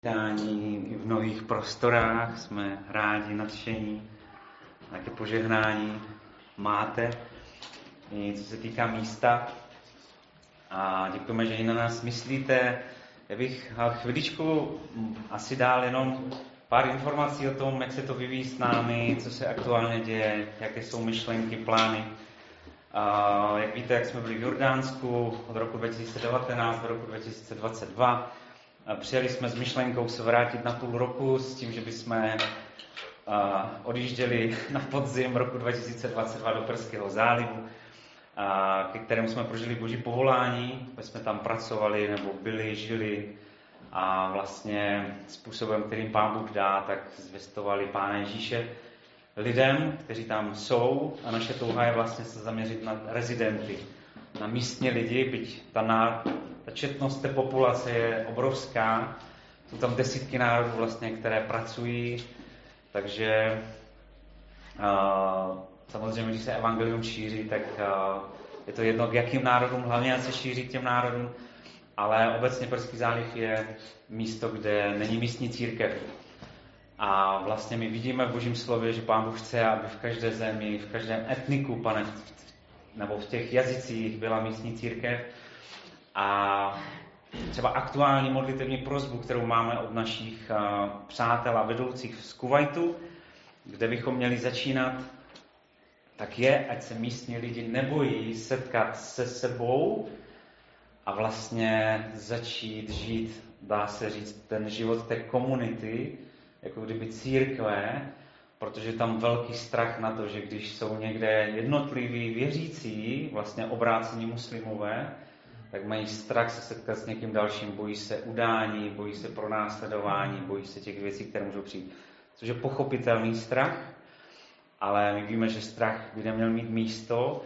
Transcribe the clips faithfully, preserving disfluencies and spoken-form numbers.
Vítání i v nových prostorách, jsme rádi, nadšení, jaké požehnání máte, i co se týká místa. A děkujeme, že i na nás myslíte. Já bych chviličku asi dal jenom pár informací o tom, jak se to vyvíjí s námi, co se aktuálně děje, jaké jsou myšlenky, plány. A jak víte, jak jsme byli v Jordánsku od roku dva tisíce devatenáct do roku dva tisíce dvacet dva. Přijeli jsme s myšlenkou se vrátit na půl roku s tím, že bychom odjížděli na podzim roku dva tisíce dvacet dva do Perského zálivu, ke kterému jsme prožili Boží povolání, jsme tam pracovali nebo byli, žili a vlastně způsobem, kterým Pán Bůh dá, tak zvěstovali Pána Ježíše lidem, kteří tam jsou, a naše touha je vlastně se zaměřit na rezidenty, na místní lidi, byť ta, ná, ta četnost té populace je obrovská, jsou tam desítky národů vlastně, které pracují, takže uh, samozřejmě, když se evangelium šíří, tak uh, je to jedno k jakým národům, hlavně se šíří k těm národům, ale obecně Perský záliv je místo, kde není místní církev. A vlastně my vidíme v Božím slově, že Pán Bůh chce, aby v každé zemi, v každém etniku, pane, nebo v těch jazycích byla místní církev. A třeba aktuální modlitevní prosbu, kterou máme od našich uh, přátel a vedoucích z Kuvajtu, kde bychom měli začínat, tak je, ať se místní lidi nebojí setkat se sebou a vlastně začít žít, dá se říct, ten život té komunity, jako kdyby církve, protože tam velký strach na to, že když jsou někde jednotliví věřící, vlastně obrácení muslimové, tak mají strach se setkat s někým dalším, bojí se udání, bojí se pronásledování, bojí se těch věcí, které můžou přijít. Což je pochopitelný strach, ale my víme, že strach by neměl mít místo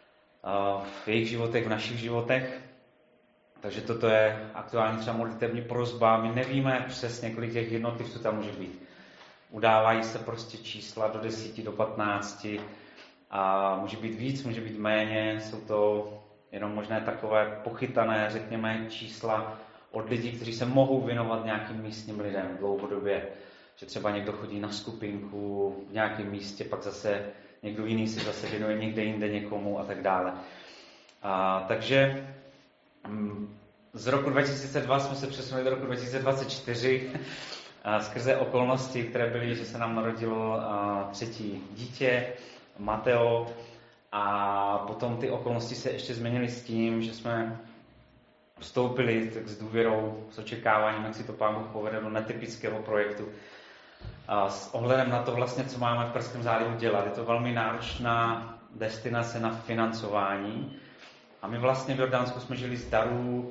v jejich životech, v našich životech. Takže toto je aktuální třeba modlitevní prosba. My nevíme přesně, kolik těch jednotlivců tam může být. Udávají se prostě čísla do deseti, do patnácti a může být víc, může být méně. Jsou to jenom možné takové pochytané, řekněme, čísla od lidí, kteří se mohou věnovat nějakým místním lidem dlouhodobě. Že třeba někdo chodí na skupinku v nějakém místě, pak zase někdo jiný se zase věnuje někde jinde někomu a tak dále. A, takže z roku dva tisíce dva jsme se přesunuli do roku dva tisíce dvacet čtyři a skrze okolnosti, které byly, že se nám narodilo a, třetí dítě, Mateo, a potom ty okolnosti se ještě změnily s tím, že jsme vstoupili tak s důvěrou, s očekáváním, jak si to Pán Bůh povede do netypického projektu. A s ohledem na to vlastně, co máme v Perském zálivu dělat. Je to velmi náročná destinace na financování. A my vlastně v Jordánsku jsme žili z darů,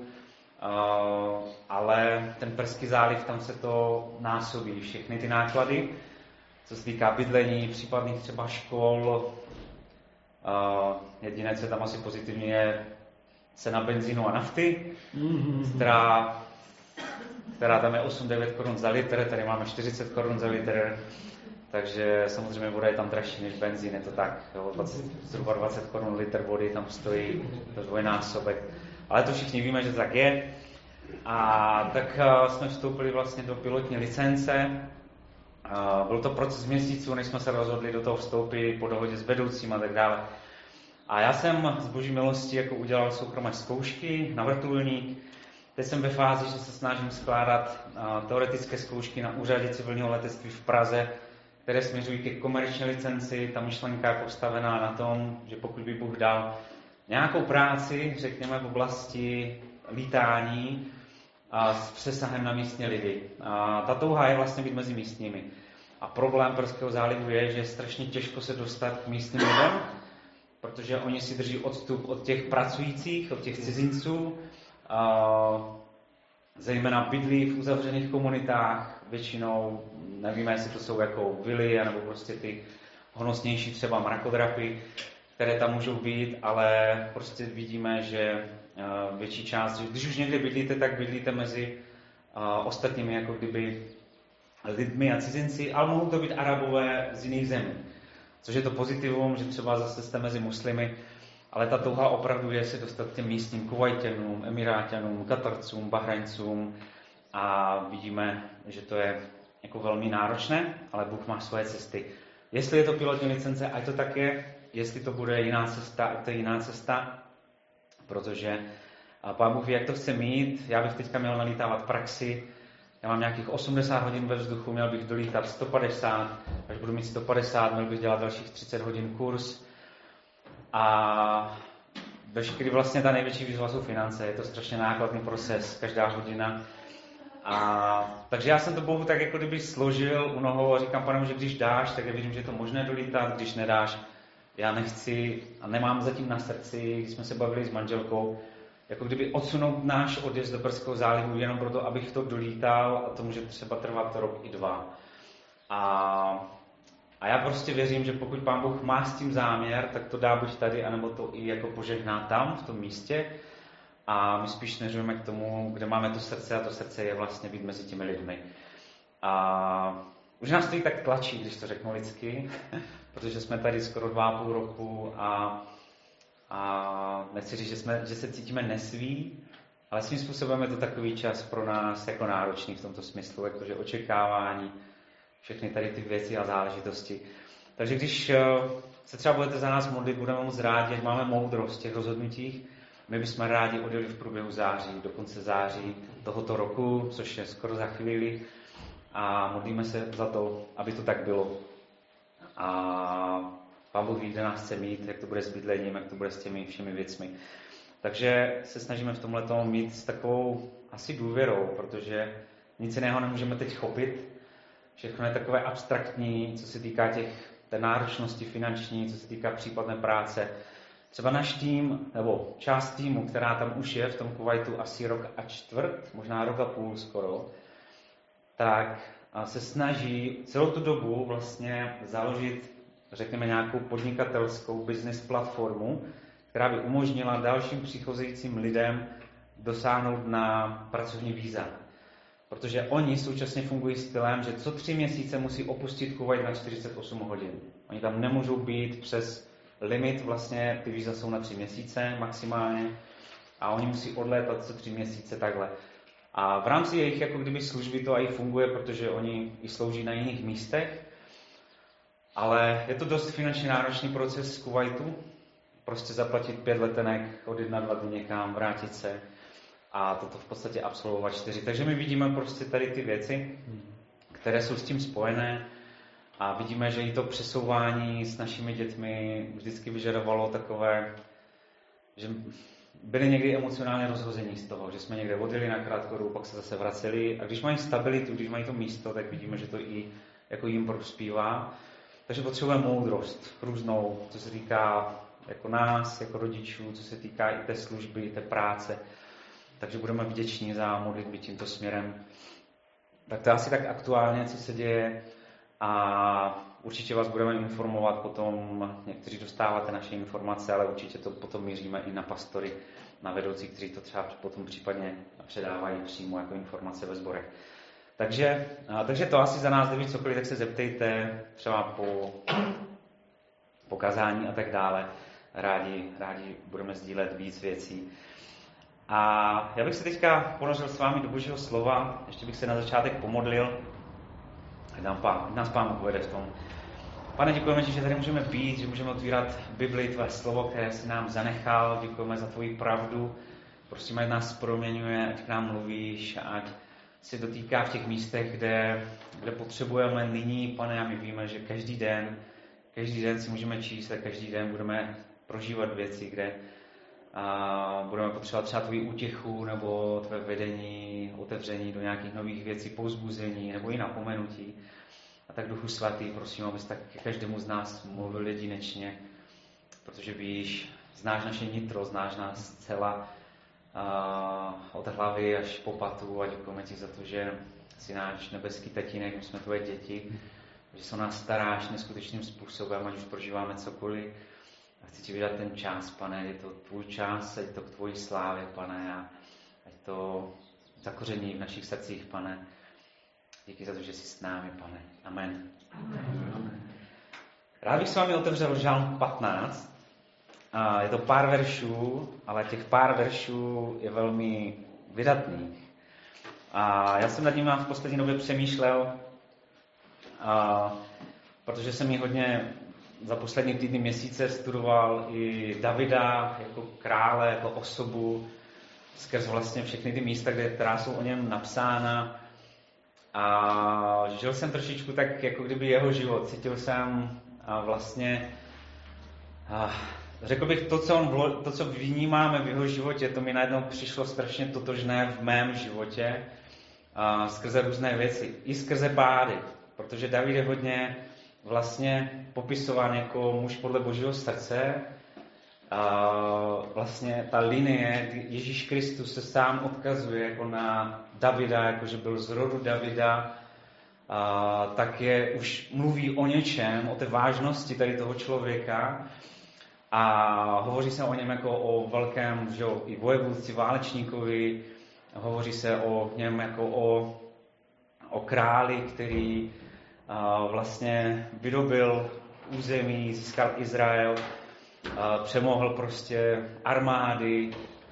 ale ten Perský záliv, tam se to násobí, všechny ty náklady, co se týká bydlení, případných třeba škol. Jediné, co je tam asi pozitivní, je cena benzínu a nafty, která, která tam je osm devět korun za litr, tady máme čtyřicet korun za litr, takže samozřejmě voda je tam dražší než benzín, je to tak, jo, dvacet, zhruba dvacet korun litr vody tam stojí, to je dvojnásobek, ale to všichni víme, že to tak je. A tak uh, jsme vstoupili vlastně do pilotní licence, uh, byl to proces měsíců, než jsme se rozhodli do toho vstoupit po dohodě s vedoucím a tak dále. A já jsem z Boží milosti jako udělal soukromé zkoušky na vrtulník. Teď jsem ve fázi, že se snažím skládat uh, teoretické zkoušky na úřadě civilního letectví v Praze, které směřují ke komerční licenci. Ta myšlenka je postavená na tom, že pokud by Bůh dal nějakou práci, řekněme v oblasti lítání a s přesahem na místní lidi. A ta touha je vlastně být mezi místními. A problém Perského zálivu je, že je strašně těžko se dostat k místním lidem, protože oni si drží odstup od těch pracujících, od těch cizinců, a zejména bydlí v uzavřených komunitách, většinou nevíme, jestli to jsou jako vily, nebo prostě ty honosnější třeba mrakodrapy, které tam můžou být, ale prostě vidíme, že větší část, že když už někde bydlíte, tak bydlíte mezi ostatními jako kdyby lidmi a cizinci, ale mohou to být Arabové z jiných zemí. Což je to pozitivum, že třeba zase jste mezi muslimy, ale ta touha opravdu je se dostat k těm místním Kuvajťanům, Emiráťanům, Katarcům, Bahrajncům a vidíme, že to je jako velmi náročné, ale Bůh má svoje cesty. Jestli je to pilotní licence, ať to tak je, jestli to bude jiná cesta, ať to je jiná cesta, protože Pán Bůh ví, jak to chce mít. Já bych teďka měl nalítávat praxi, já mám nějakých osmdesát hodin ve vzduchu, měl bych dolítat sto padesát, až budu mít sto padesát, měl bych dělat dalších třicet hodin kurz. A veškerý vlastně ta největší výzva jsou finance, je to strašně nákladný proces, každá hodina. A, takže já jsem to Bohu tak jako kdyby složil u nohou a říkám Pane, že když dáš, tak já vidím, že je to možné dolítat, když nedáš, já nechci a nemám zatím na srdci, když jsme se bavili s manželkou, jako kdyby odsunout náš odjezd do Brzkého zálivu jenom proto, abych to dolítal a to může třeba trvat rok i dva. A, a já prostě věřím, že pokud Pán Bůh má s tím záměr, tak to dá buď tady, anebo to i jako požehná tam, v tom místě. A my spíš směřujeme k tomu, kde máme to srdce a to srdce je vlastně být mezi těmi lidmi. A už nás to i tak tlačí, když to řeknu lidsky, protože jsme tady skoro dva a půl roku a, a nechci říct, že, jsme, že se cítíme nesví, ale svým způsobem je to takový čas pro nás jako náročný v tomto smyslu, jakože očekávání, všechny tady ty věci a záležitosti. Takže když se třeba budete za nás modlit, budeme moc rádi, že máme moudrost v těch rozhodnutích. My bychom rádi odjeli v průběhu září, do konce září tohoto roku, což je skoro za chvíli. A modlíme se za to, aby to tak bylo. A Pán Bůh ví, kde nás chce mít, jak to bude s bydlením, jak to bude s těmi všemi věcmi. Takže se snažíme v tomhletom mít s takovou asi důvěrou, protože nic jiného nemůžeme teď chopit. Všechno je takové abstraktní, co se týká těch, té náročnosti finanční, co se týká případné práce. Třeba náš tým, nebo část týmu, která tam už je v tom Kuvajtu asi rok a čtvrt, možná rok a půl skoro, tak se snaží celou tu dobu vlastně založit, řekněme, nějakou podnikatelskou business platformu, která by umožnila dalším přichozejícím lidem dosáhnout na pracovní víza. Protože oni současně fungují stylem, že co tři měsíce musí opustit Kuvajt na čtyřicet osm hodin. Oni tam nemůžou být přes limit, vlastně ty víza jsou na tři měsíce maximálně a oni musí odlétat co tři měsíce takhle. A v rámci jejich jako kdyby služby to i funguje, protože oni i slouží na jiných místech, ale je to dost finančně náročný proces z Kuvajtu, prostě zaplatit pět letenek, odjet na dva dny někam, vrátit se a toto v podstatě absolvovat čtyři. Takže my vidíme prostě tady ty věci, které jsou s tím spojené. A vidíme, že i to přesouvání s našimi dětmi vždycky vyžadovalo takové, že byli někdy emocionálně rozhození z toho, že jsme někde odjeli na krátkou dobu, pak se zase vraceli. A když mají stabilitu, když mají to místo, tak vidíme, že to i jako jim prospívá. Takže potřebujeme moudrost různou, co se týká jako nás, jako rodičů, co se týká i té služby, i té práce. Takže budeme vděční za modlitby tímto směrem. Tak to je asi tak aktuálně, co se děje. A určitě vás budeme informovat potom, někteří dostáváte naše informace, ale určitě to potom míříme i na pastory, na vedoucí, kteří to třeba potom případně předávají přímo jako informace ve sborech. Takže, takže to asi za nás, kdyby cokoliv, tak se zeptejte třeba po, po kazání a tak dále. Rádi, rádi budeme sdílet víc věcí. A já bych se teďka ponořil s vámi do Božího slova, ještě bych se na začátek pomodlil. Nám pán, nás Pán uvede v tom. Pane, děkujeme ti, že tady můžeme být, že můžeme otvírat Bibli, tvé slovo, které jsi nám zanechal. Děkujeme za tvoji pravdu. Prosím, ať nás proměňuje, ať k nám mluvíš, ať se dotýká v těch místech, kde, kde potřebujeme nyní, Pane, a my víme, že každý den, každý den si můžeme číst a každý den budeme prožívat věci, kde a budeme potřebovat třeba tvoji útěchu nebo tvé vedení, otevření do nějakých nových věcí, povzbuzení nebo i napomenutí. A tak Duchu Svatý, prosím, abys tak ke každému z nás mluvil jedinečně, protože víš, znáš naše nitro, znáš nás zcela a, od hlavy až po patu a děkujeme ti za to, že jsi náš nebeský tatínek, my jsme tvoje děti, že se o nás staráš neskutečným způsobem, ať už prožíváme cokoliv. A chci ti vydat ten čas, Pane, je to tvůj čas, ať to k tvojí slávě, Pane, a ať to zakoření v našich srdcích, Pane. Díky za to, že jsi s námi, Pane. Amen. Amen. Rád bych s vámi otevřel Žalm patnáct. A je to pár veršů, ale těch pár veršů je velmi vydatných. A já jsem nad ním v poslední době přemýšlel, a, protože jsem ji hodně za poslední týdny, měsíce studoval i Davida jako krále, jako osobu, skrz vlastně všechny ty místa, kde, která jsou o něm napsána. A žil jsem trošičku tak, jako kdyby jeho život. Cítil jsem a vlastně, a řekl bych, to co, on, to, co vnímáme v jeho životě, to mi najednou přišlo strašně totožné v mém životě, a skrze různé věci, i skrze pády, protože David je hodně vlastně popisován jako muž podle Božího srdce. A vlastně ta linie, Ježíš Kristus se sám odkazuje jako na Davida, jakože byl z rodu Davida, a tak je, už mluví o něčem, o té vážnosti tady toho člověka a hovoří se o něm jako o velkém, že jo, i vojevůdci, válečníkovi, hovoří se o něm jako o, o králi, který a, vlastně vydobil území, získal Izrael, a, přemohl prostě armády,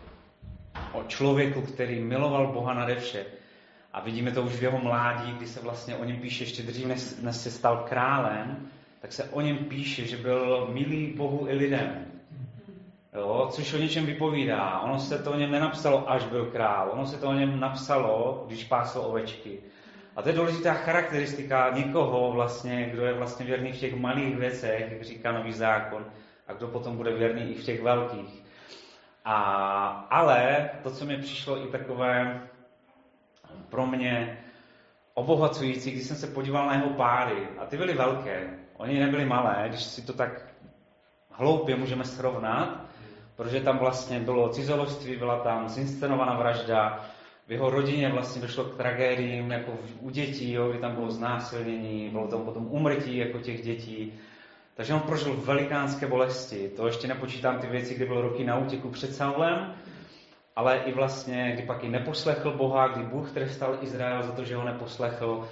o člověku, který miloval Boha nade vše. A vidíme to už v jeho mládí, kdy se vlastně o něm píše, ještě dřív, než, než se stal králem, tak se o něm píše, že byl milý Bohu i lidem. Jo, což o něčem vypovídá. Ono se to o něm nenapsalo, až byl král. Ono se to o něm napsalo, když pásl ovečky. A to je důležitá charakteristika někoho, vlastně, kdo je vlastně věrný v těch malých věcech, jak říká Nový zákon, a kdo potom bude věrný i v těch velkých. A, ale to, co mi přišlo i takové pro mě obohacující, když jsem se podíval na jeho pády, a ty byly velké, oni nebyly malé, když si to tak hloupě můžeme srovnat, protože tam vlastně bylo cizoložství, byla tam zinscenovaná vražda, v jeho rodině vlastně došlo k tragédiím, jako u dětí, jo, kdy tam bylo znásilnění, bylo tam potom úmrtí jako těch dětí. Takže on prožil velikánské bolesti. To ještě nepočítám ty věci, kdy byl roky na útěku před Saulem, ale i vlastně, kdy pak i neposlechl Boha, kdy Bůh trestal Izrael za to, že ho neposlechl.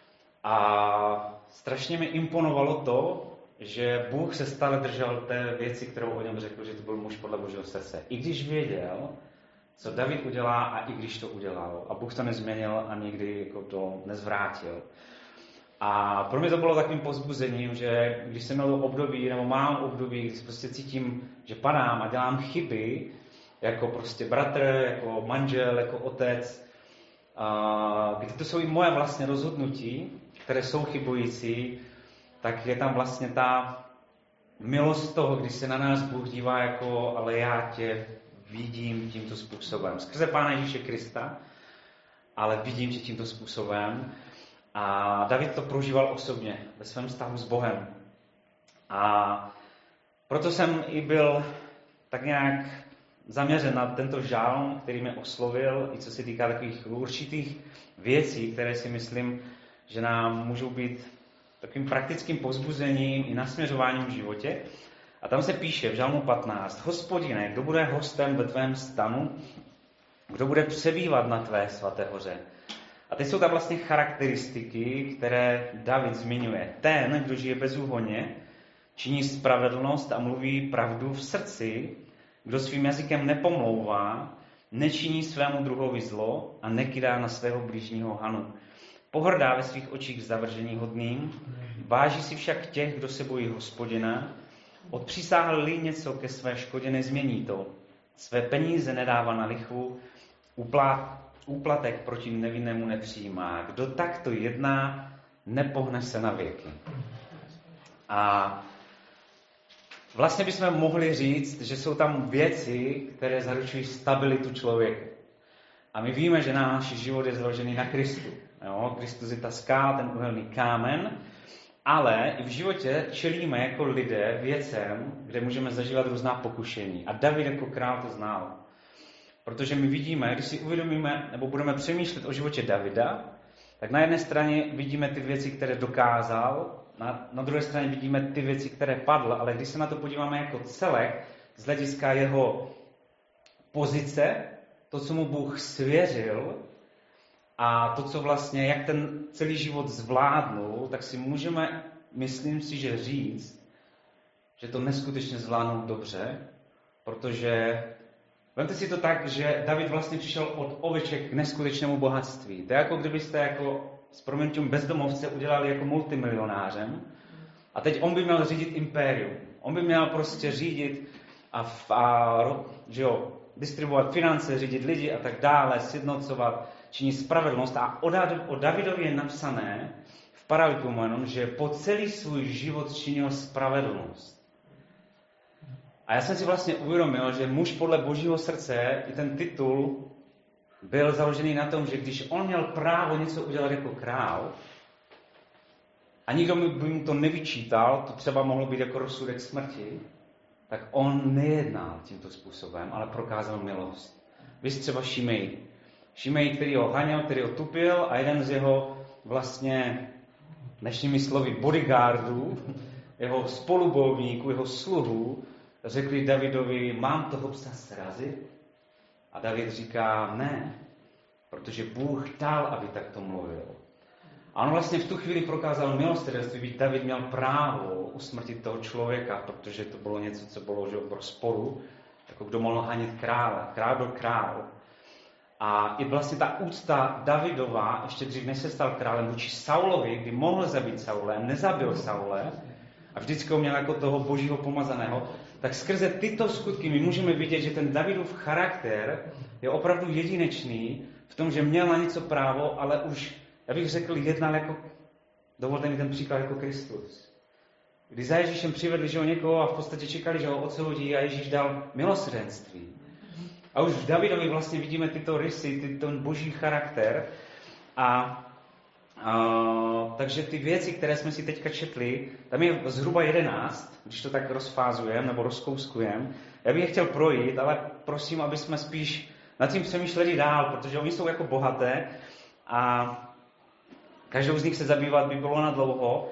A strašně mi imponovalo to, že Bůh se stále držel té věci, kterou o něm řekl, že to byl muž podle Božího srdce. I když věděl, co David udělá, a i když to udělal. A Bůh to nezměnil a nikdy jako to nezvrátil. A pro mě to bylo takovým povzbuzením, že když jsem měl období, nebo mám období, kdy prostě cítím, že padám a dělám chyby, jako prostě bratr, jako manžel, jako otec, a kdy to jsou i moje vlastně rozhodnutí, které jsou chybující, tak je tam vlastně ta milost toho, když se na nás Bůh dívá jako, ale já tě vidím tímto způsobem. Skrze Pána Ježíše Krista, ale vidím tě tímto způsobem. A David to prožíval osobně ve svém vztahu s Bohem. A proto jsem i byl tak nějak zaměřen na tento žálm, který mě oslovil, i co se týká takových určitých věcí, které si myslím, že nám můžou být takovým praktickým povzbuzením i nasměřováním v životě. A tam se píše v žalmu patnáct: Hospodine, kdo bude hostem ve tvém stanu, kdo bude přebývat na tvé svaté hoře. A teď jsou tam vlastně charakteristiky, které David zmiňuje. Ten, kdo žije bezúhonně, činí spravedlnost a mluví pravdu v srdci, kdo svým jazykem nepomlouvá, nečiní svému druhovi zlo a nekydá na svého blížního hanu. Pohrdá ve svých očích zavržení hodným, váží si však těch, kdo se bojí Hospodina, odpřisáhl-li něco ke své škodě, nezmění to. Své peníze nedává na lichvu, uplát Úplatek proti nevinnému nepřijímá. Kdo takto jedná, nepohne se na věky. A vlastně bychom mohli říct, že jsou tam věci, které zaručují stabilitu člověka. A my víme, že náš život je založený na Kristu. Jo? Kristus je ta skála, ten uhelný kámen, ale i v životě čelíme jako lidé věcem, kde můžeme zažívat různá pokušení. A David jako král to znal. Protože my vidíme, když si uvědomíme, nebo budeme přemýšlet o životě Davida, tak na jedné straně vidíme ty věci, které dokázal, na, na druhé straně vidíme ty věci, které padl, ale když se na to podíváme jako celek, z hlediska jeho pozice, to, co mu Bůh svěřil a to, co vlastně, jak ten celý život zvládnul, tak si můžeme, myslím si, že říct, že to neskutečně zvládnul dobře, protože Vemte si to tak, že David vlastně přišel od oveček k neskutečnému bohatství. To je jako kdybyste jako s proměnutím bezdomovce udělali jako multimilionářem a teď on by měl řídit impérium. On by měl prostě řídit a, a že jo, distribuovat finance, řídit lidi a tak dále, sjednocovat, činit spravedlnost. A o Davidovi je napsané v Paralipomenu, že po celý svůj život činil spravedlnost. A já jsem si vlastně uvědomil, že muž podle Božího srdce, i ten titul byl založený na tom, že když on měl právo něco udělat jako král a nikdo by mu to nevyčítal, to třeba mohlo být jako rozsudek smrti, tak on nejednal tímto způsobem, ale prokázal milost. Víš třeba Šimej. Šimej, který ho haněl, který ho tupil a jeden z jeho vlastně dnešními slovy bodyguardů, jeho spolubojovníků, jeho sluhů, řekli Davidovi, mám toho psa srazit? A David říká, ne, protože Bůh dal, aby takto mluvil. A on vlastně v tu chvíli prokázal milosrdenství, byť David měl právo usmrtit toho člověka, protože to bylo něco, co bylo že, v rozporu, jako kdo mohl hanit krále. Král byl král. A i vlastně ta úcta Davidova, ještě dřív než se stal králem, vůči Saulovi, kdy mohl zabít Saule, nezabil Saule, a vždycky ho měl jako toho božího pomazaného, tak skrze tyto skutky my můžeme vidět, že ten Davidův charakter je opravdu jedinečný v tom, že měl na něco právo, ale už, já bych řekl, jednal jako, dovolte mi ten příklad, jako Kristus. Když za Ježíšem přivedli, že ho někoho a v podstatě čekali, že ho odsoudí a Ježíš dal milosrdenství. A už v Davidovi vlastně vidíme tyto rysy, ty, ten boží charakter. A Uh, takže ty věci, které jsme si teďka četli, tam je zhruba jedenáct, když to tak rozfázujeme nebo rozkouskujeme. Já bych je chtěl projít, ale prosím, aby jsme spíš nad tím přemýšleli dál, protože oni jsou jako bohaté a každou z nich se zabývat by bylo na dlouho.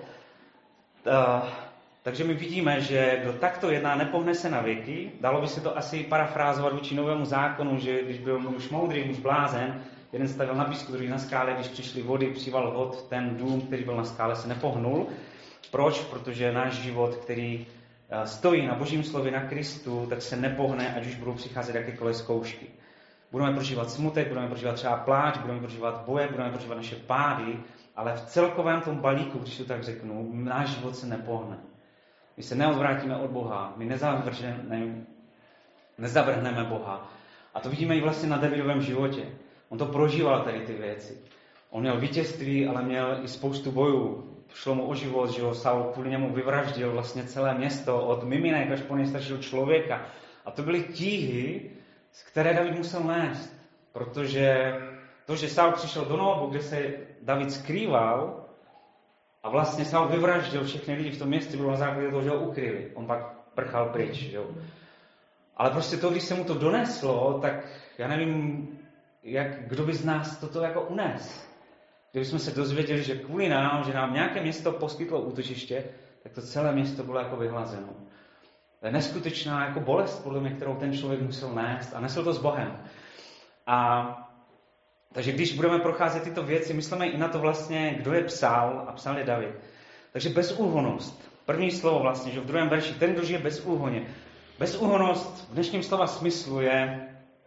Uh, takže my vidíme, že kdo takto jedná, nepohne se na věky. Dalo by se to asi parafrázovat vůči novému zákonu, že když byl muž moudrý, muž blázen, jeden stavil na písku, druhý na skále, když přišly vody, příval vod, ten dům, který byl na skále, se nepohnul. Proč? Protože náš život, který stojí na Božím slově, na Kristu, tak se nepohne, ať už budou přicházet jakékoliv zkoušky. Budeme prožívat smutek, budeme prožívat třeba pláč, budeme prožívat boje, budeme prožívat naše pády, ale v celkovém tom balíku, když to tak řeknu, náš život se nepohne. My se neodvrátíme od Boha, my nezavrhneme, nezavrhneme Boha. A to vidíme i vlastně na Davidovém životě. On to prožíval tady ty věci. On měl vítězství, ale měl i spoustu bojů. Šlo mu o život, že ho Saul kvůli němu vyvraždil vlastně celé město, od miminek až po nejstaršího člověka. A to byly tíhy, které David musel nést. Protože to, že Saul přišel do Nóbu, kde se David skrýval, a vlastně Saul vyvraždil všechny lidi v tom městě, bylo na základě toho, že ho ukryli. On pak prchal pryč. Že? Ale prostě to, když se mu to doneslo, tak já nevím, jak, kdo by z nás toto jako unes. Kdybychom se dozvěděli, že kvůli nám, že nám nějaké město poskytlo útočiště, tak to celé město bylo jako vyhlazeno. To je neskutečná jako bolest, podle mě, kterou ten člověk musel nést a nesl to s Bohem. A takže když budeme procházet tyto věci, myslíme i na to vlastně, kdo je psal, a psal je David. Takže bezúhonnost. První slovo vlastně, že v druhém verši, ten, kdo žije bezúhoně. Bezúhonnost v dnešním slova smyslu je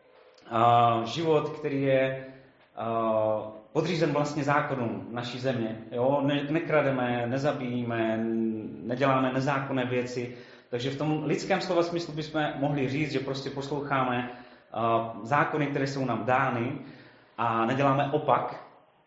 uh, život, který je uh, podřízen vlastně zákonům naší země. Jo? Ne, nekrademe, nezabíjíme, neděláme nezákonné věci. Takže v tom lidském slova smyslu bychom mohli říct, že prostě posloucháme uh, zákony, které jsou nám dány a neděláme opak.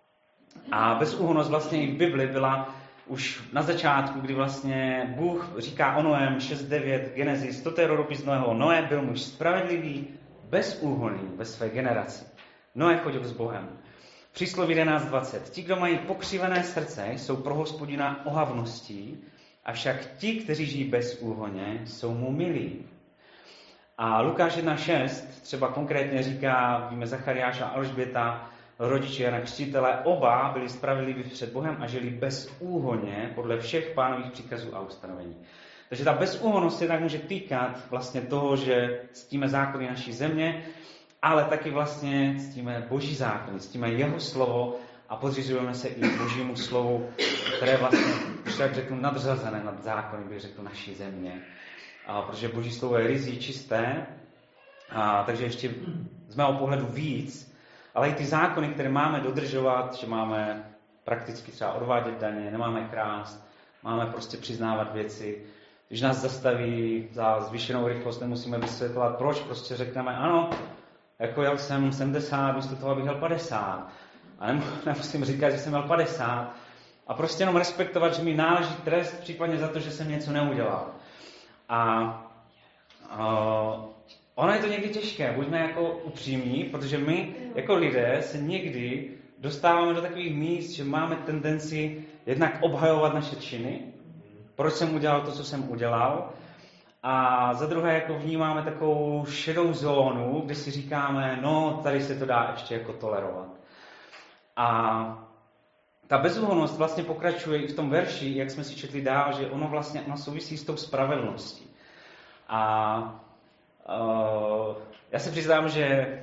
A bezúhonnost vlastně i v Bibli byla už na začátku, kdy vlastně Bůh říká o Noém šest devět Genesis, toto je rodopis Noého. Noé byl muž spravedlivý, bezúhonný ve své generaci. Noé chodil s Bohem. Přísloví jedenáct dvacet. Ti, kdo mají pokřivené srdce, jsou pro Hospodina ohavností, avšak ti, kteří žijí bezúhonně, jsou mu milí. A Lukáš jedna šest třeba konkrétně říká, víme Zachariáš a Alžběta, rodiče Jana Křtitele, oba byli spravedliví před Bohem a žili bezúhonně podle všech pánových příkazů a ustanovení. Takže ta bezúhonnost se tak může týkat vlastně toho, že ctíme zákony naší země, ale taky vlastně ctíme Boží zákony, ctíme jeho slovo a podřizujeme se i Božímu slovu, které vlastně, když tak řeknu, nadřazené nad zákony, bych řekl, naší země. A protože Boží slovo je ryzí, čisté A, takže ještě z mého pohledu víc, ale i ty zákony, které máme dodržovat, že máme prakticky třeba odvádět daně, nemáme krást, máme prostě přiznávat věci. Když nás zastaví za zvýšenou rychlost, nemusíme vysvětlovat, proč, prostě řekneme, ano, jako jel jsem sedmdesát, místo toho, abych jel padesát. A nemusím říkat, že jsem jel padesát. A prostě jenom respektovat, že mi náleží trest, případně za to, že jsem něco neudělal. A uh, ono je to někdy těžké, buďme jako upřímní, protože my jako lidé se někdy dostáváme do takových míst, že máme tendenci jednak obhajovat naše činy, proč jsem udělal to, co jsem udělal, a za druhé jako vnímáme takovou šedou zónu, kde si říkáme, no tady se to dá ještě jako tolerovat. A ta bezúhonnost vlastně pokračuje i v tom verši, jak jsme si četli dál, že ono vlastně ono souvisí s tou spravedlností. A uh, já se přiznám, že,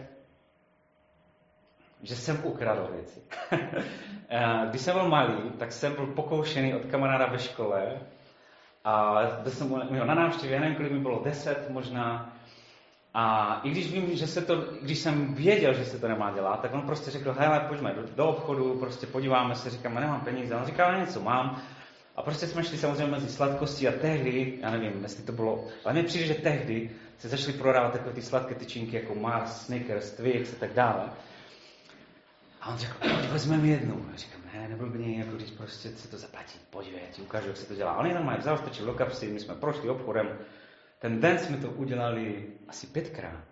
že jsem ukradl věci. Když jsem byl malý, tak jsem byl pokoušený od kamaráda ve škole. A byl jsem měl na návštěvě, já nevím, kolik mi bylo, deset možná. A i když vím, že se to, když jsem věděl, že se to nemá dělat, tak on prostě řekl, hele, pojďme do, do obchodu, prostě podíváme se, říkám, nemám peníze. A on říkal, něco mám. A prostě jsme šli samozřejmě mezi sladkosti a tehdy, já nevím, jestli to bylo, ale mně přijde, že tehdy se začaly prodávat takové ty sladké tyčinky jako Mars, Snickers, Twix a tak dále. A on řekl, pojď, vezmeme jednu. A říkám, ne, neblbni, jako když prostě se to zaplatí, podívej, já ti ukážu, jak se to dělá. A on jenom vzal, strčil do kapsy, my jsme prošli obchodem. Ten den jsme to udělali asi pětkrát.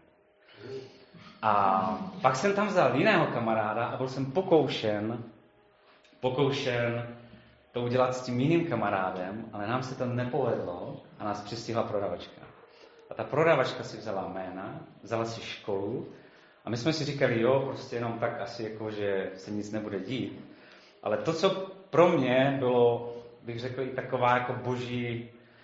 A pak jsem tam vzal jiného kamaráda a byl jsem pokoušen, pokoušen to udělat s tím jiným kamarádem, ale nám se to nepovedlo a nás přistihla prodavačka. A ta prodavačka si vzala jména, vzala si školu a my jsme si říkali, jo, prostě jenom tak asi jako, že se nic nebude dít. Ale to, co pro mě bylo, bych řekl, i taková jako boží,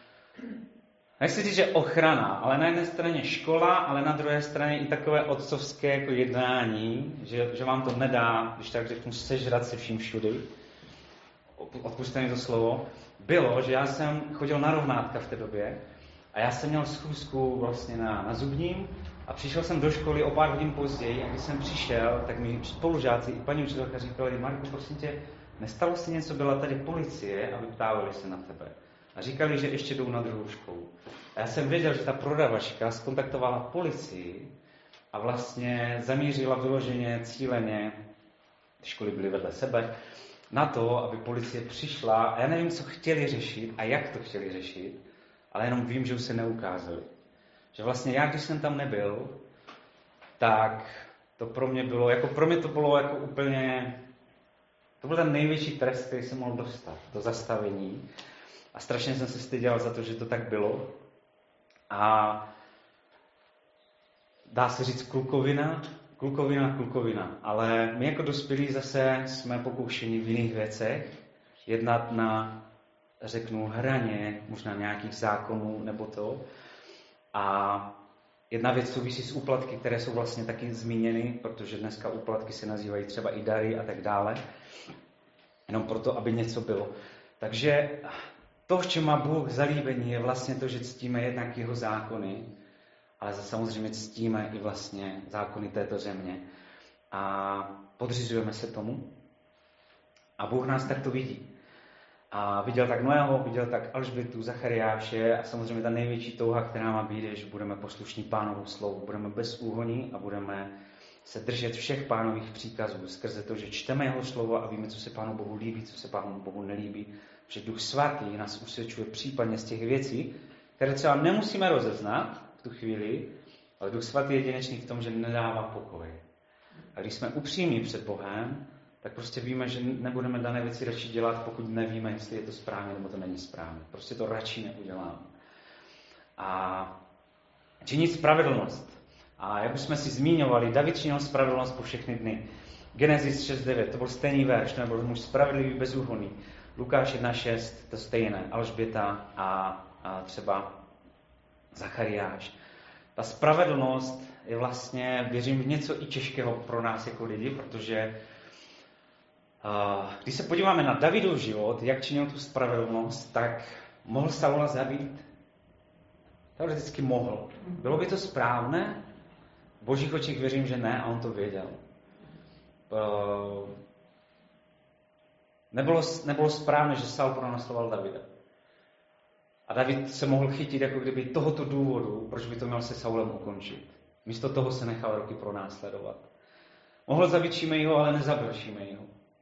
nechci říct, že ochrana, ale na jedné straně škola, ale na druhé straně i takové otcovské jako jednání, že, že vám to nedá, když tak řeknu, sežrat se vším všudy, odpusťte mi to slovo, bylo, že já jsem chodil na rovnátka v té době a já jsem měl schůzku vlastně na, na zubním a přišel jsem do školy o pár hodin později a když jsem přišel, tak mi spolužáci i paní učitelka říkali, Marku, prosím tě, nestalo se něco, byla tady policie a vyptávali se na tebe. A říkali, že ještě jdou na druhou školu. A já jsem věděl, že ta prodavačka zkontaktovala policii a vlastně zamířila vyloženě, cíleně, ty školy byly vedle sebe, na to, aby policie přišla, a já nevím, co chtěli řešit a jak to chtěli řešit, ale jenom vím, že už se neukázali. Že vlastně já, když jsem tam nebyl, tak to pro mě bylo, jako pro mě to bylo jako úplně, to byl ten největší trest, který jsem mohl dostat, to zastavení. A strašně jsem se styděl za to, že to tak bylo. A dá se říct klukovina, klukovina, klukovina. Ale my jako dospělí zase jsme pokoušeni v jiných věcech jednat na, řeknu, hraně, možná nějakých zákonů nebo to. A jedna věc souvisí s úplatky, které jsou vlastně taky zmíněny, protože dneska úplatky se nazývají třeba i dary a tak dále. Jenom proto, aby něco bylo. Takže to, v čem má Bůh zalíbení, je vlastně to, že ctíme jednak jeho zákony, ale samozřejmě ctíme i vlastně zákony této země. A podřizujeme se tomu. A Bůh nás takto vidí. A viděl tak Noého, viděl tak Alžbětu, Zachariáše a samozřejmě ta největší touha, která má být, je, že budeme poslušní Pánovu slovu, budeme bezúhonní a budeme se držet všech Pánových příkazů skrze to, že čteme jeho slovo a víme, co se Pánu Bohu líbí, co se Pánu Bohu nelíbí. Že Duch Svatý nás usvědčuje případně z těch věcí, které třeba nemusíme rozeznat v tu chvíli, ale Duch Svatý je jedinečný v tom, že nedává pokoj. A když jsme upřímní před Bohem, tak prostě víme, že nebudeme dané věci radši dělat, pokud nevíme, jestli je to správně nebo to není správně. Prostě to radši neuděláme. A činit spravedlnost. A jak už jsme si zmíňovali, David činil spravedlnost po všechny dny. Genesis šest devět, to byl stejný verš, to byl muž spravedlivý, bezúhonný. Lukáš jedna šest, to stejné, Alžběta a, a třeba Zachariáš. Ta spravedlnost je vlastně, věřím, něco i těžkého pro nás jako lidi, protože uh, když se podíváme na Davidův život, jak činil tu spravedlnost, tak mohl Saula zabít. Teoreticky mohl. Bylo by to správné? božích očích věřím, že ne, a on to věděl. Nebylo, nebylo správné, že Saul pronásledoval Davida. A David se mohl chytit jako kdyby tohoto důvodu, proč by to měl se Saulem ukončit. Místo toho se nechal roky pronásledovat. Mohl zabít Šimejho, ale nezabil Šimejho.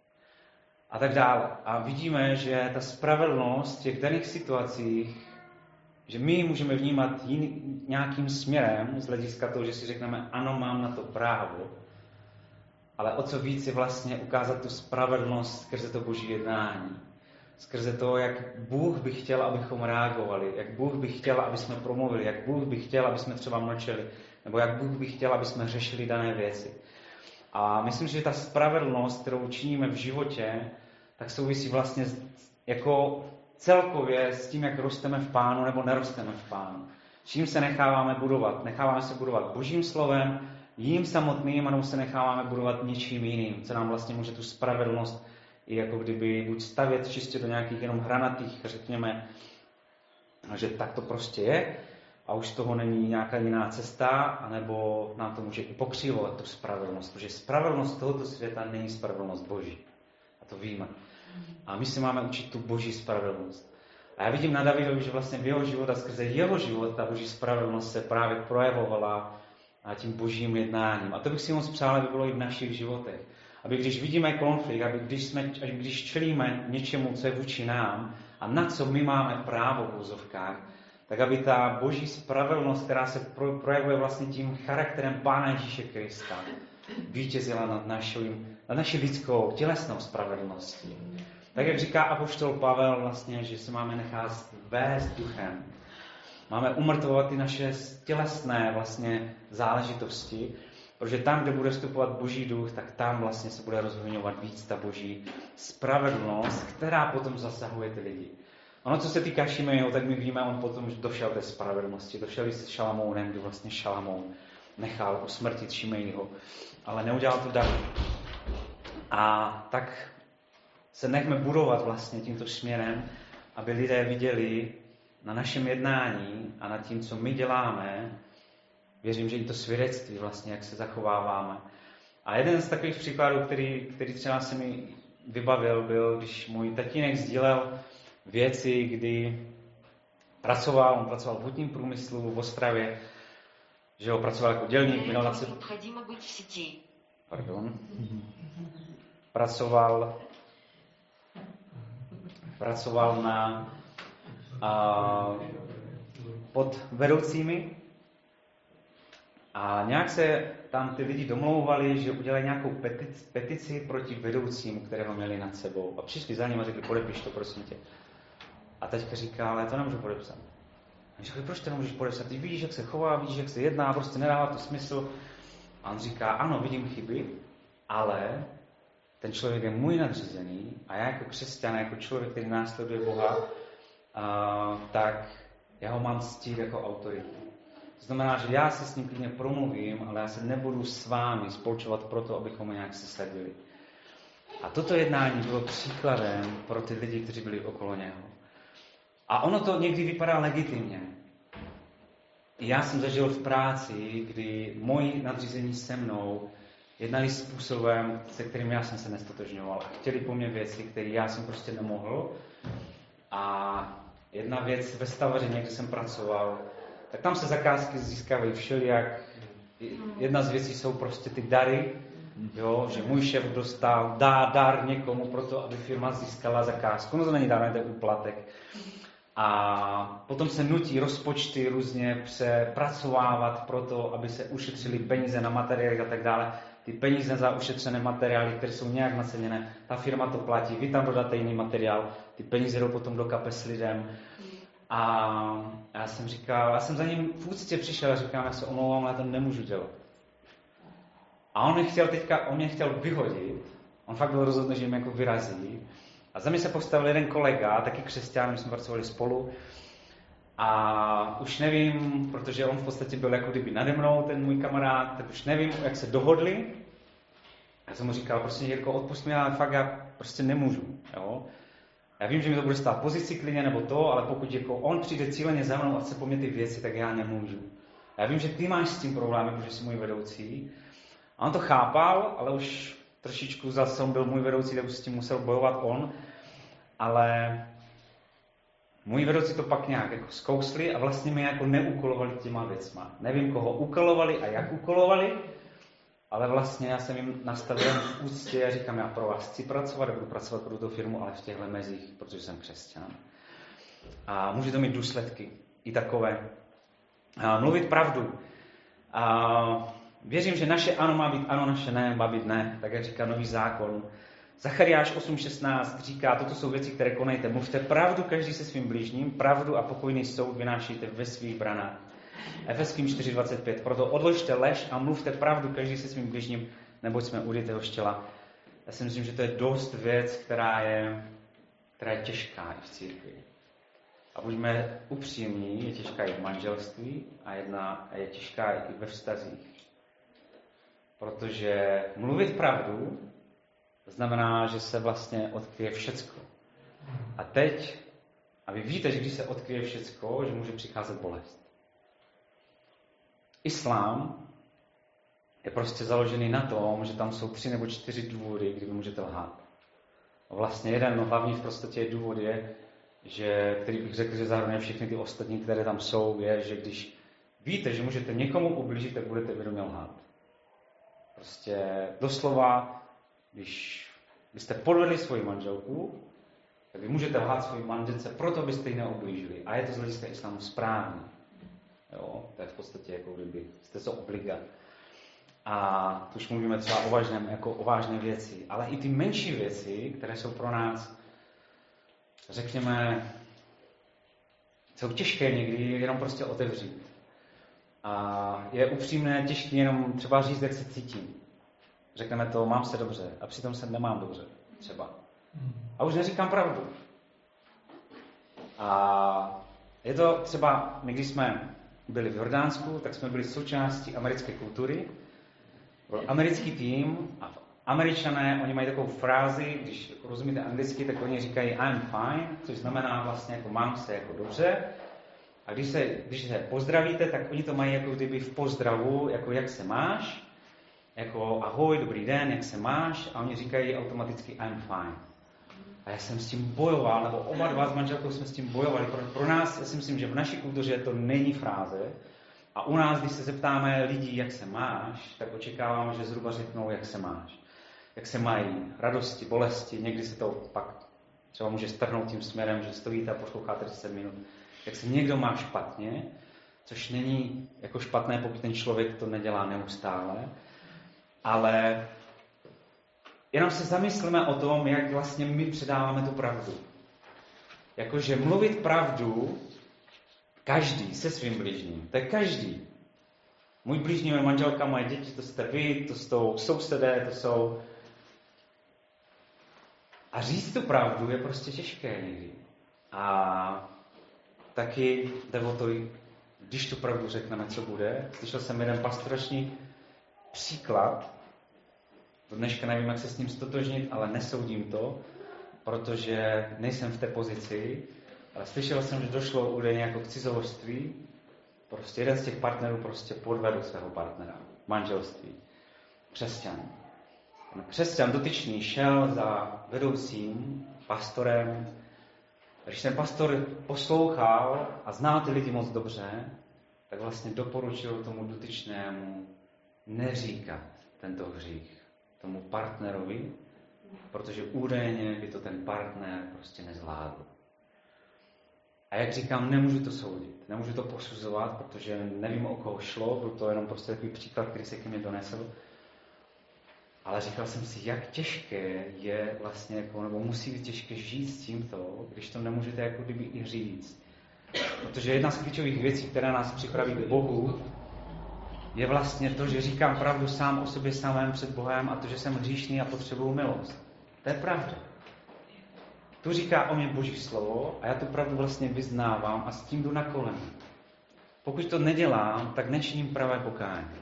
A tak dále. A vidíme, že ta spravedlnost v těch daných situacích, že my ji můžeme vnímat jiný, nějakým směrem, z hlediska toho, že si řekneme, ano, mám na to právo, ale o co víc je vlastně ukázat tu spravedlnost skrze to boží jednání. Skrze to, jak Bůh by chtěl, abychom reagovali, jak Bůh by chtěl, aby jsme promluvili, jak Bůh by chtěl, aby jsme třeba mlčeli, nebo jak Bůh by chtěl, aby jsme řešili dané věci. A myslím, že ta spravedlnost, kterou činíme v životě, tak souvisí vlastně jako celkově s tím, jak rosteme v Pánu nebo nerosteme v Pánu. Čím se necháváme budovat? Necháváme se budovat Božím slovem, jím samotným, anebo se necháváme budovat něčím jiným, co nám vlastně může tu spravedlnost i jako kdyby buď stavět čistě do nějakých jenom hranatých, řekněme, že tak to prostě je a už z toho není nějaká jiná cesta, anebo nám to může i pokřivovat tu spravedlnost, protože spravedlnost tohoto světa není spravedlnost Boží. A to víme. A my si máme učit tu Boží spravedlnost. A já vidím na Davidovi, že vlastně v jeho život a skrze jeho život ta Boží spravedlnost se právě projevovala tím Božím jednáním. A to bych si moc přál, aby bylo i v našich životech. Aby když vidíme konflikt, aby když, jsme, když čelíme něčemu, co je vůči nám a na co my máme právo v úzovkách, tak aby ta Boží spravedlnost, která se projevuje vlastně tím charakterem Pána Ježíše Krista, vítězila nad naší, nad naší lidskou tělesnou spravedlností. Tak jak říká apoštol Pavel vlastně, že se máme nechat vést duchem. Máme umrtvovat ty naše tělesné vlastně záležitosti, protože tam, kde bude vstupovat Boží duch, tak tam vlastně se bude rozhoňovat víc ta Boží spravedlnost, která potom zasahuje ty lidi. Ono, co se týká Šimejho, tak my víme, on potom došel té spravedlnosti. Došel i s Šalamounem, kdy vlastně Šalamoun nechal usmrtit Šimejho, ale neudělal to David. A tak se nechme budovat vlastně tímto směrem, aby lidé viděli na našem jednání a na tím, co my děláme, věřím, že i to svědectví vlastně, jak se zachováváme. A jeden z takových příkladů, který, který třeba se mi vybavil, byl, když můj tatínek sdílel věci, kdy pracoval, on pracoval v hutním průmyslu v Ostravě, že ho pracoval jako dělník, měl na sebe... Pardon. Pracoval, pracoval na, a, pod vedoucími a nějak se tam ty lidi domlouvali, že udělají nějakou petici, petici proti vedoucímu, kterého měli nad sebou. A přišli za ním a řekli, podepiš to, prosím tě. A teďka říká, ale já to nemůžu podepsat. A řekli, proč to nemůžeš podepsat? Ty vidíš, jak se chová, vidíš, jak se jedná, prostě nedává to smysl. A on říká, ano, vidím chyby, ale ten člověk je můj nadřízený a já jako křesťan, jako člověk, který následuje Boha, a, tak já ho mám ctít jako autoritu. To znamená, že já si s ním klidně promluvím, ale já se nebudu s vámi spolčovat proto, abychom ho nějak sesadili. A toto jednání bylo příkladem pro ty lidi, kteří byli okolo něho. A ono to někdy vypadá legitimně. Já jsem zažil v práci, kdy moji nadřízení se mnou jednali způsobem, se kterým já jsem se nestotožňoval. A chtěli po mně věci, které já jsem prostě nemohl. A jedna věc ve stavařině, kde jsem pracoval, tak tam se zakázky získávají všelijak. Jedna z věcí jsou prostě ty dary, jo, že můj šéf dostal, dá dar někomu proto, aby firma získala zakázku. No to není dar, to je úplatek. A potom se nutí rozpočty různě přepracovávat proto, aby se ušetřili peníze na materiály a tak dále. Ty peníze za ušetřené materiály, které jsou nějak naceněné, ta firma to platí, vy tam dodáte jiný materiál, ty peníze jdou potom do kapes lidem. A já jsem říkal, já jsem za ním v úctě přišel a říkám, já se omlouvám, ale to nemůžu dělat. A on mě chtěl teďka, on mě chtěl vyhodit, on fakt byl rozhodný, že mě jako vyrazí. A za mě se postavil jeden kolega, taky křesťan, my jsme pracovali spolu. A už nevím, protože on v podstatě byl jako kdyby nade mnou, ten můj kamarád, tak už nevím, jak se dohodli. Já jsem mu říkal, prostě Jirko, odpust mě, ale fakt já prostě nemůžu. Jo? Já vím, že mi to bude stát pozici klidně nebo to, ale pokud jako on přijde cíleně za mnou a chce po mě ty věci, tak já nemůžu. Já vím, že ty máš s tím problémy, protože jsi můj vedoucí. A on to chápal, ale už trošičku zase on byl můj vedoucí, tak už s tím musel bojovat on. Ale můj vedoucí to pak nějak jako zkousli a vlastně mě jako neúkolovali těma věcma. Nevím, koho úkolovali a jak úkolovali, ale vlastně já jsem jim nastavil v úctě a říkám, já pro vás chci pracovat, budu pracovat pro tu firmu, ale v těchto mezích, protože jsem křesťan. A může to mít důsledky i takové. A mluvit pravdu. A věřím, že naše ano má být ano, naše ne má být ne, tak jak říká nový zákon. Zachariáš osm šestnáct říká, toto jsou věci, které konejte. Mluvte pravdu každý se svým blížním, pravdu a pokojný soud vynášejte ve svých branách. Efeským čtyři dvacet pět. Proto odložte lež a mluvte pravdu každý se svým blížním, neboť jsme urytého štěla. Já si myslím, že to je dost věc, která je, která je těžká i v církvi. A buďme upřímní, je těžká i v manželství a jedna je těžká i ve vztazích. Protože mluvit pravdu znamená, že se vlastně odkryje všecko. A teď, a vy víte, že když se odkryje všecko, že může přicházet bolest. Islám je prostě založený na tom, že tam jsou tři nebo čtyři důvody, kdy vy můžete lhát. A vlastně jeden no, hlavní v podstatě důvod je, že, který bych řekl, že zahrnuje všechny ty ostatní, které tam jsou, je, že když víte, že můžete někomu ublížit, tak budete vědomě lhát. Prostě doslova, když byste podvedli svoji manželku, tak vy můžete lhát svoji manželce, proto byste ji neoblížili. A je to z hlediska islámu správně. Jo, to je v podstatě jako kdyby jste to obliga. A tu už mluvíme třeba o vážném, jako o vážné věci. Ale i ty menší věci, které jsou pro nás, řekněme, jsou těžké někdy jenom prostě otevřít. A je upřímné těžké jenom třeba říct, jak se cítím. Řekneme to, mám se dobře, a přitom se nemám dobře, třeba. A už neříkám pravdu. A je to třeba, my když jsme byli v Jordánsku, tak jsme byli součástí americké kultury. Byl americký tým a Američané, oni mají takovou frázi, když rozumíte anglicky, tak oni říkají I'm fine, což znamená vlastně jako mám se jako dobře. A když se, když se pozdravíte, tak oni to mají jako kdyby v pozdravu, jako jak se máš, jako ahoj, dobrý den, jak se máš, a oni říkají automaticky I'm fine. A já jsem s tím bojoval, nebo oba dva s manželkou jsme s tím bojovali. Pro, pro nás, já si myslím, že v naší kultuře to není fráze. A u nás, když se zeptáme lidí, jak se máš, tak očekáváme, že zhruba řeknou, jak se máš. Jak se mají radosti, bolesti, někdy se to pak třeba může strhnout tím směrem, že stojíte a posloucháte třicet minut. Jak se někdo má špatně, což není jako špatné, pokud ten člověk to nedělá neustále, ale jenom se zamysleme o tom, jak vlastně my předáváme tu pravdu. Jakože mluvit pravdu každý se svým blížním. To je každý. Můj blížní, moje manželka, moje děti, to jste vy, to jsou sousedé, to jsou... A říct tu pravdu je prostě těžké někdy. A taky jde o to, když tu pravdu řekneme, co bude. Slyšel jsem jeden pastorační příklad. Do dneška nevím, jak se s ním stotožnit, ale nesoudím to, protože nejsem v té pozici. Ale slyšel jsem, že došlo údajně jako k cizoložství. Prostě jeden z těch partnerů prostě podvedl svého partnera v manželství. Křesťan. Ten křesťan dotyčný šel za vedoucím, pastorem. Když ten pastor poslouchal a znal ty lidi moc dobře, tak vlastně doporučil tomu dotyčnému neříkat tento hřích tomu partnerovi, protože údajně by to ten partner prostě nezvládl. A jak říkám, nemůžu to soudit, nemůžu to posuzovat, protože nevím, o koho šlo, byl to jenom prostě takový příklad, který se ke mně donesl. Ale říkal jsem si, jak těžké je vlastně, jako, nebo musí být těžké žít s tímto, když to nemůžete jako kdyby i říct. Protože jedna z klíčových věcí, která nás připraví k Bohu, je vlastně to, že říkám pravdu sám o sobě samém před Bohem a to, že jsem hříšný a potřebuju milost. To je pravda. Tu říká o mě Boží slovo a já tu pravdu vlastně vyznávám a s tím jdu na kolena. Pokud to nedělám, tak nečiním pravé pokání.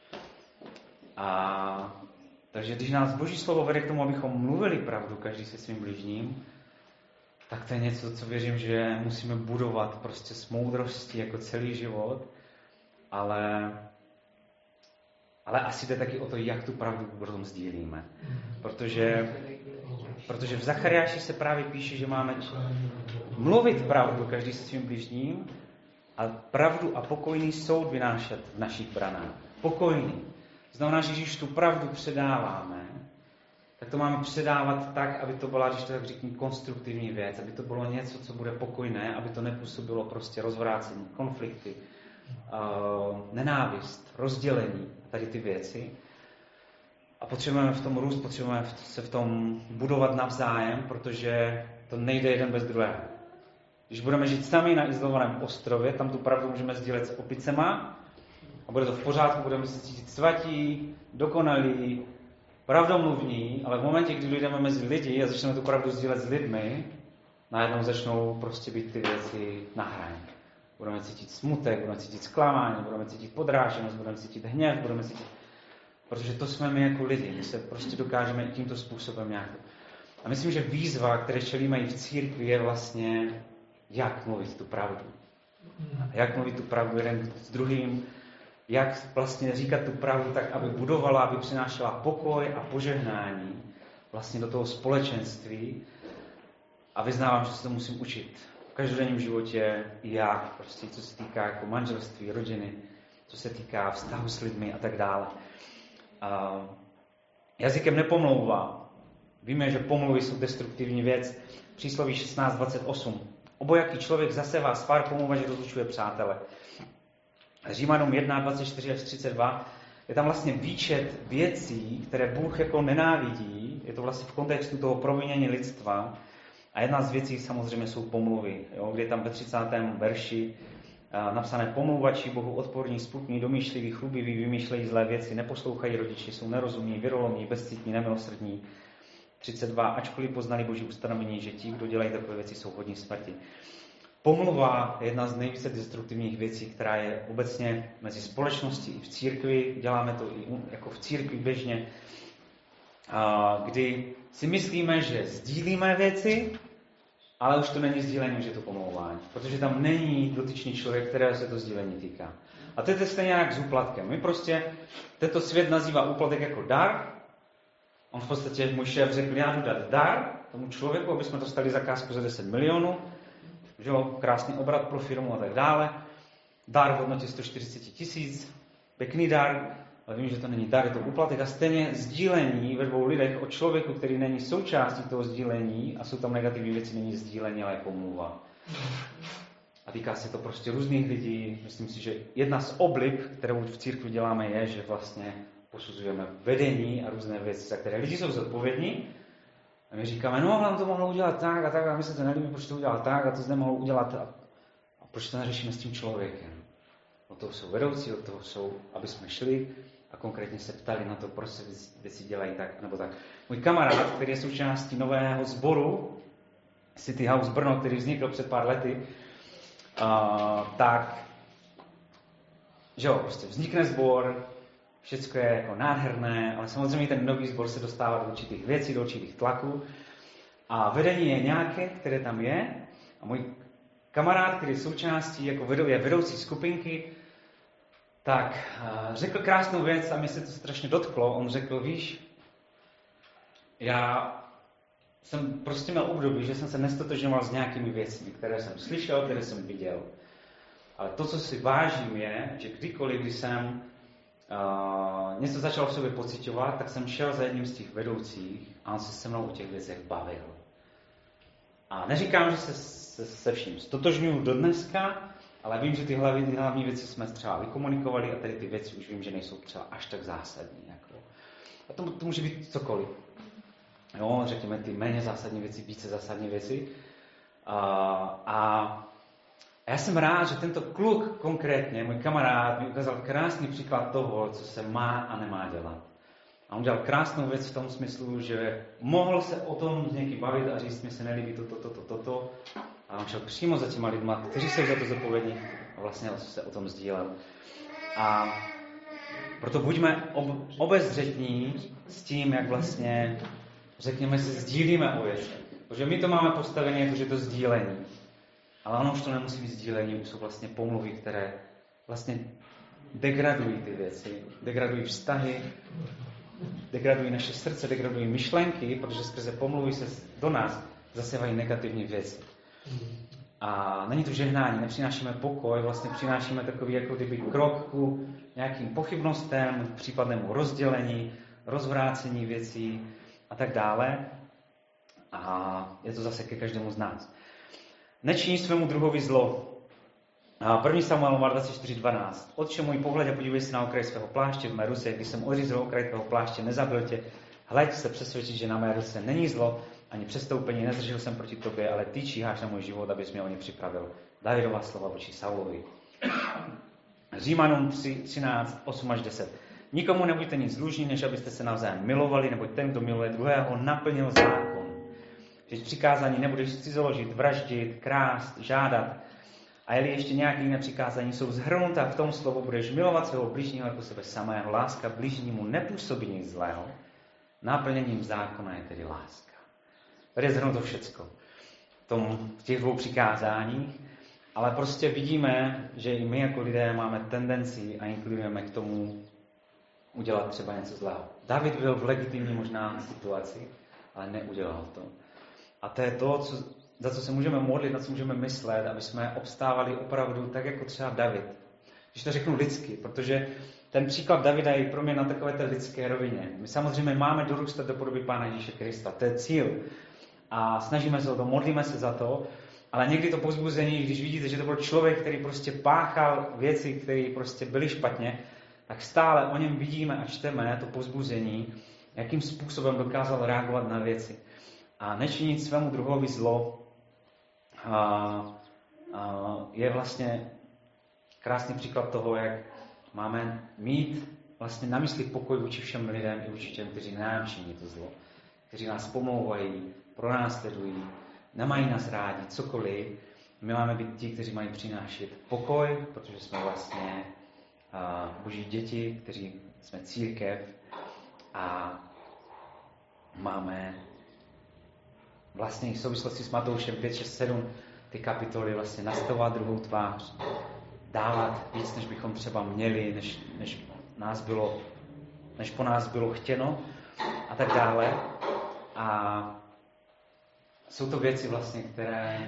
A takže když nás Boží slovo vede k tomu, abychom mluvili pravdu každý se svým blížním, tak to je něco, co věřím, že musíme budovat prostě s moudrostí jako celý život. ale, ale asi jde taky o to, jak tu pravdu potom sdílíme. Protože, protože v Zachariáši se právě píše, že máme mluvit pravdu každý se svým bližním a pravdu a pokojný soud vynášet v našich branách. Pokojný. Znamená, že když tu pravdu předáváme, tak to máme předávat tak, aby to byla, když to tak řeknu, konstruktivní věc, aby to bylo něco, co bude pokojné, aby to nepůsobilo prostě rozvrácení, konflikty, uh, nenávist, rozdělení, tady ty věci. A potřebujeme v tom růst, potřebujeme se v tom budovat navzájem, protože to nejde jeden bez druhého. Když budeme žít sami na izolovaném ostrově, tam tu pravdu můžeme sdílet s opicema a bude to v pořádku, budeme se cítit svatí, dokonalí, pravdomluvní, ale v momentě, kdy jdeme mezi lidi a začneme tu pravdu sdílet s lidmi, najednou začnou prostě být ty věci na hraně. Budeme cítit smutek, budeme cítit zklamání, budeme cítit podráženost, budeme cítit hněv, budeme cítit... Protože to jsme my jako lidi, my se prostě dokážeme i tímto způsobem nějak. A myslím, že výzva, které čelíme i v církvi, je vlastně, jak mluvit tu pravdu. Jak mluvit tu pravdu jeden s druhým, jak vlastně říkat tu pravdu tak, aby budovala, aby přinášela pokoj a požehnání vlastně do toho společenství. A vyznávám, že se to musím učit v každodenním životě i já, prostě co se týká jako manželství, rodiny, co se týká vztahu s lidmi a tak dále. A jazykem nepomlouvá. Víme, že pomluvy jsou destruktivní věc. Přísloví šestnáct dvacet osm. Obojaký člověk zasevá svár, pomluva, že rozlučuje přátele. Římanům jedna dvacet čtyři až třicet dva je tam vlastně výčet věcí, které Bůh jako nenávidí. Je to vlastně v kontextu toho provinění lidstva. A jedna z věcí samozřejmě jsou pomluvy, jo, kde je tam ve třicátém verši napsané: pomlouvači, Bohu odporní, sputní, domýšliví, chlubiví, vymýšlejí zlé věci, neposlouchají rodiči, jsou nerozumní, věrolomní, bezcitní, nemilosrdní. třicet dva. Ačkoliv poznali Boží ustanovení, že ti, kdo dělají takové věci, jsou hodní smrti. Pomluva je jedna z nejvíce destruktivních věcí, která je obecně mezi společností i v církvi. Děláme to i jako v církvi běžně, kdy si myslíme, že sdílíme věci, ale už to není sdílení, už je to pomlouvání. Protože tam není dotyčný člověk, kterého se to sdílení týká. A to je stejně jak s úplatkem. My prostě, tento svět nazývá úplatek jako dar. On v podstatě, můj šéf řekl, já jdu dát dar tomu člověku, aby jsme dostali zakázku za deset milionů. Že jo, krásný obrat pro firmu a tak dále. Dar v hodnotě sto čtyřicet tisíc, pěkný dar, ale vím, že to není dar, je to úplatek. A stejně sdílení ve dvou lidech o člověku, který není součástí toho sdílení a jsou tam negativní věci, není sdílení, ale je pomluva. A týká se to prostě různých lidí. Myslím si, že jedna z oblib, kterou v církvi děláme, je, že vlastně posuzujeme vedení a různé věci, za které lidi jsou zodpovědní. A my říkáme, no, ale on to mohlo udělat tak a tak, a my se to nelíbí, proč to udělat tak, a to zde mohlo udělat. A, a proč to neřešíme s tím člověkem? Od toho jsou vedoucí, od toho jsou, aby jsme šli a konkrétně se ptali na to, proč se věci dělají tak nebo tak. Můj kamarád, který je součástí nového sboru City House Brno, který vznikl před pár lety, uh, tak, že jo, prostě vznikne sbor, všecko je jako nádherné, ale samozřejmě ten nový sbor se dostává do určitých věcí, do určitých tlaků. A vedení je nějaké, které tam je. A můj kamarád, který je součástí, jako vedou, je vedoucí skupinky, tak uh, řekl krásnou věc a mě se to strašně dotklo. On řekl, víš, já jsem prostě měl období, že jsem se nestotožňoval s nějakými věcmi, které jsem slyšel, které jsem viděl. Ale to, co si vážím, je, že kdykoliv, když jsem Uh, něco začal v sobě pociťovat, tak jsem šel za jedním z těch vedoucích a on se se mnou o těch věcech bavil. A neříkám, že se se, se vším stotožňuju do dneska, ale vím, že ty hlavní, hlavní věci jsme třeba vykomunikovali a tady ty věci už vím, že nejsou třeba až tak zásadní. Jako. A to, to může být cokoliv. Jo, řekněme ty méně zásadní věci, více zásadní věci. Uh, a A já jsem rád, že tento kluk konkrétně, můj kamarád, mi ukázal krásný příklad toho, co se má a nemá dělat. A on dělal krásnou věc v tom smyslu, že mohl se o tom s někým bavit a říct, mi se nelíbí toto, toto, toto, to. A on šel přímo za těma lidma, kteří jsou za to zodpovědní a vlastně se o tom sdílel. A proto buďme ob- obezřetní s tím, jak vlastně, řekněme si, sdílíme o věcech. Protože my to máme postavené jako, že to sdílení. Ale ono už to nemusí být sdílení, už jsou vlastně pomluvy, které vlastně degradují ty věci, degradují vztahy, degradují naše srdce, degradují myšlenky, protože skrze pomluvy se do nás zasevají negativní věci. A není to žehnání, nepřinášíme pokoj, vlastně přinášíme takový jako kdyby krok ku nějakým pochybnostem, k případnému rozdělení, rozvrácení věcí a tak dále. A je to zase ke každému z nás. Nečiní svému druhovi zlo. první Samuelova dvacet čtyři dvanáct. Otče můj, pohled a podívej se na okraj svého pláště v mé ruce, když jsem odřízl okraj tvého pláště, nezabil tě. Hleď se přesvědčit, že na mé ruce není zlo, ani přestoupení, nezdržel jsem proti tobě, ale ty číháš na můj život, abys mě o ně připravil. Davidova slova vůči Saulovi. Římanům tři třináct osm až deset. Nikomu nebuďte nic dlužní, než abyste se navzájem milovali, neboť ten, kdo miluje druhého, naplnil zákon. Vždyť přikázání nebudeš cizoložit, vraždit, krást, žádat. A je-li ještě nějaké jiné přikázání, jsou zhrnutá v tom slovu, budeš milovat svého bližního jako sebe samého. Láska bližnímu nepůsobí nic zlého. Naplněním zákona je tedy láska. Tady je zhrnuto všecko v, tom, v těch dvou přikázáních, ale prostě vidíme, že i my jako lidé máme tendenci a inkludujeme k tomu udělat třeba něco zlého. David byl v legitimní možná situaci, ale neudělal to. A to je to, co, za co se můžeme modlit, na co můžeme myslet, aby jsme obstávali opravdu tak, jako třeba David. Když to řeknu lidsky, protože ten příklad Davida je pro mě na takové té lidské rovině. My samozřejmě máme dorůstat do podoby Pána Ježíše Krista. To je cíl. A snažíme se o to, modlíme se za to, ale někdy to povzbuzení, když vidíte, že to byl člověk, který prostě páchal věci, které prostě byly špatně, tak stále o něm vidíme a čteme to povzbuzení, jakým způsobem dokázal reagovat na věci. A nečinit svému druhovi zlo a, a je vlastně krásný příklad toho, jak máme mít vlastně na mysli pokoj vůči všem lidem i vůči těm, kteří nám činí to zlo, kteří nás pomlouvají, pronásledují, nemají nás rádi, cokoliv. My máme být ti, kteří mají přinášet pokoj, protože jsme vlastně a, boží děti, kteří jsme církev a máme vlastně v souvislosti s Matoušem pět, šest, sedm ty kapitoly vlastně nastavovat druhou tvář, dávat víc, než bychom třeba měli, než, než, nás bylo, než po nás bylo chtěno a tak dále. A jsou to věci vlastně, které,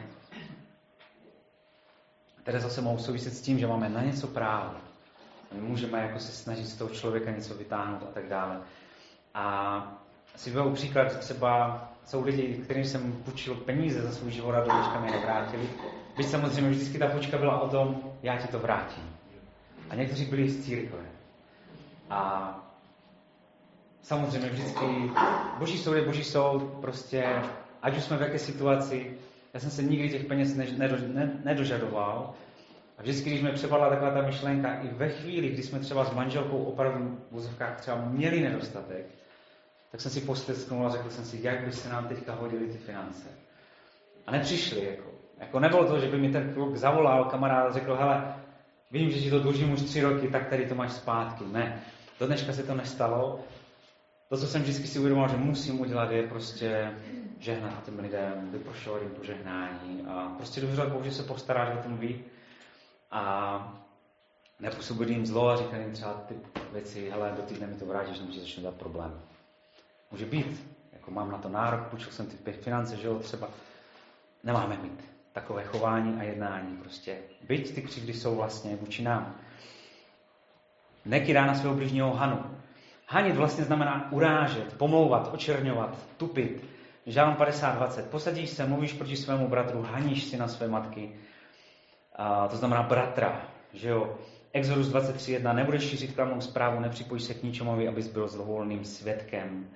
které zase mohou souviset s tím, že máme na něco právo. My můžeme jako se snažit z toho člověka něco vytáhnout a tak dále. A si vyberu příklad, třeba jsou lidi, kterým jsem půjčil peníze za svůj život a do dneška mi nevrátili. Byť samozřejmě vždycky ta půjčka byla o tom, já ti to vrátím. A někteří byli z církve. A samozřejmě vždycky boží soud je boží soud, prostě ať už jsme v jaké situaci, já jsem se nikdy těch peněz nedo, ne, nedožadoval. A vždycky, když mě přepadla taková ta myšlenka, i ve chvíli, kdy jsme třeba s manželkou opravdu v vozovkách třeba měli nedostatek, tak jsem si postesknul a řekl jsem si, jak by se nám teďka hodily ty finance. A nepřišli, jako. Jako nebylo to, že by mi ten kluk zavolal, kamarád a řekl, hele, vím, že ti to dlužím už tři roky, tak tady to máš zpátky. Ne, do dneška se to nestalo. To, co jsem vždycky si uvědomil, že musím udělat, je prostě žehnat těm lidem, vyprošovat jim požehnání a prostě dobře, Bůh, že se postaráš o tom ví a nepůsobit jim zlo a říkat jim třeba ty věci, hele, do týdne mi to vrátíš, nemůže začne dát problém. Může být, jako mám na to nárok, půjčil jsem ty finance, že jo, třeba nemáme mít takové chování a jednání prostě. Byť ty křivdy jsou vlastně vůči nám. Nekydá na svého bližního hanu. Hanit vlastně znamená urážet, pomlouvat, očerňovat, tupit. Žálm padesát dvacet. Posadíš se, mluvíš proti svému bratru, haníš si na své matky. A to znamená bratra, že jo. Exodus dvacet tři jedna. Nebudeš šířit klamnou zprávu, nepřipojíš se k ničemu, abys byl zlovolným svědkem.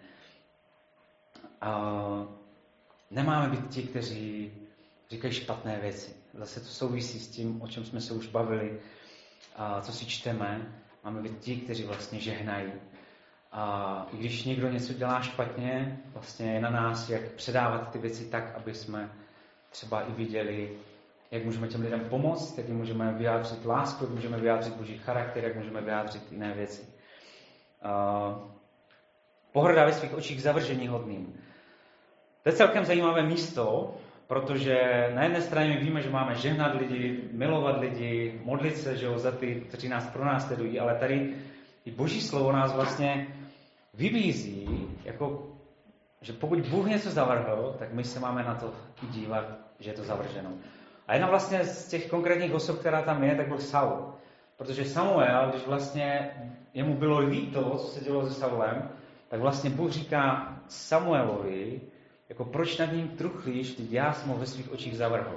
A nemáme být ti, kteří říkají špatné věci. Zase to souvisí s tím, o čem jsme se už bavili, a co si čteme. Máme být ti, kteří vlastně žehnají. A když někdo něco dělá špatně, vlastně je na nás, jak předávat ty věci tak, aby jsme třeba i viděli, jak můžeme těm lidem pomoct, jak jim můžeme vyjádřit lásku, jak můžeme vyjádřit boží charakter, jak můžeme vyjádřit jiné věci. A pohrda ve svých očích zavržení hodným. To je celkem zajímavé místo, Protože na jedné straně my víme, že máme žehnat lidi, milovat lidi, modlit se, že jo, za ty, kteří nás pronásledují, ale tady i Boží slovo nás vlastně vybízí, jako, že pokud Bůh něco zavrhl, tak my se máme na to i dívat, že je to zavrženo. A jedna vlastně z těch konkrétních osob, která tam je, tak byl Saul. Protože Samuel, když vlastně jemu bylo líto, co se dělo se Saulem, tak vlastně Bůh říká Samuelovi, jako proč nad ním truchlíš, ty já jsem ho ve svých očích zavrhl.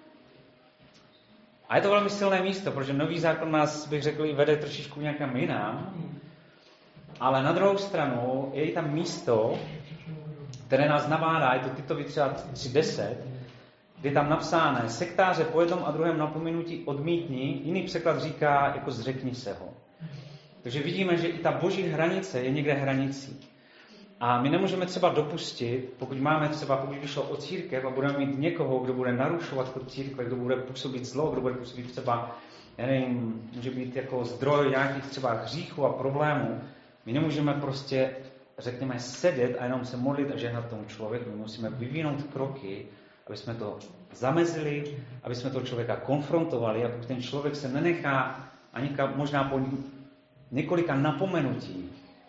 A je to velmi silné místo, protože nový zákon nás, bych řekl, i vede trošičku nějakam jinam, ale na druhou stranu je i tam místo, které nás nabádá, je to Titovi třeba tři deset, kde je tam napsáno, sektáře po jednom a druhém napomenutí odmítni, jiný překlad říká, jako zřekni se ho. Takže vidíme, že i ta boží hranice je někde hranicí. A my nemůžeme třeba dopustit, pokud máme třeba, pokud by šlo o církev a budeme mít někoho, kdo bude narušovat chod církve, kdo bude působit zlo, kdo bude působit třeba, já nevím, může být jako zdroj nějakých třeba hříchů a problémů, my nemůžeme prostě, řekněme, sedět a jenom se modlit a žehnat tomu člověku. My musíme vyvinout kroky, aby jsme to zamezili, aby jsme toho člověka konfrontovali a pokud ten člověk se nenechá ani možná po několika napomenutí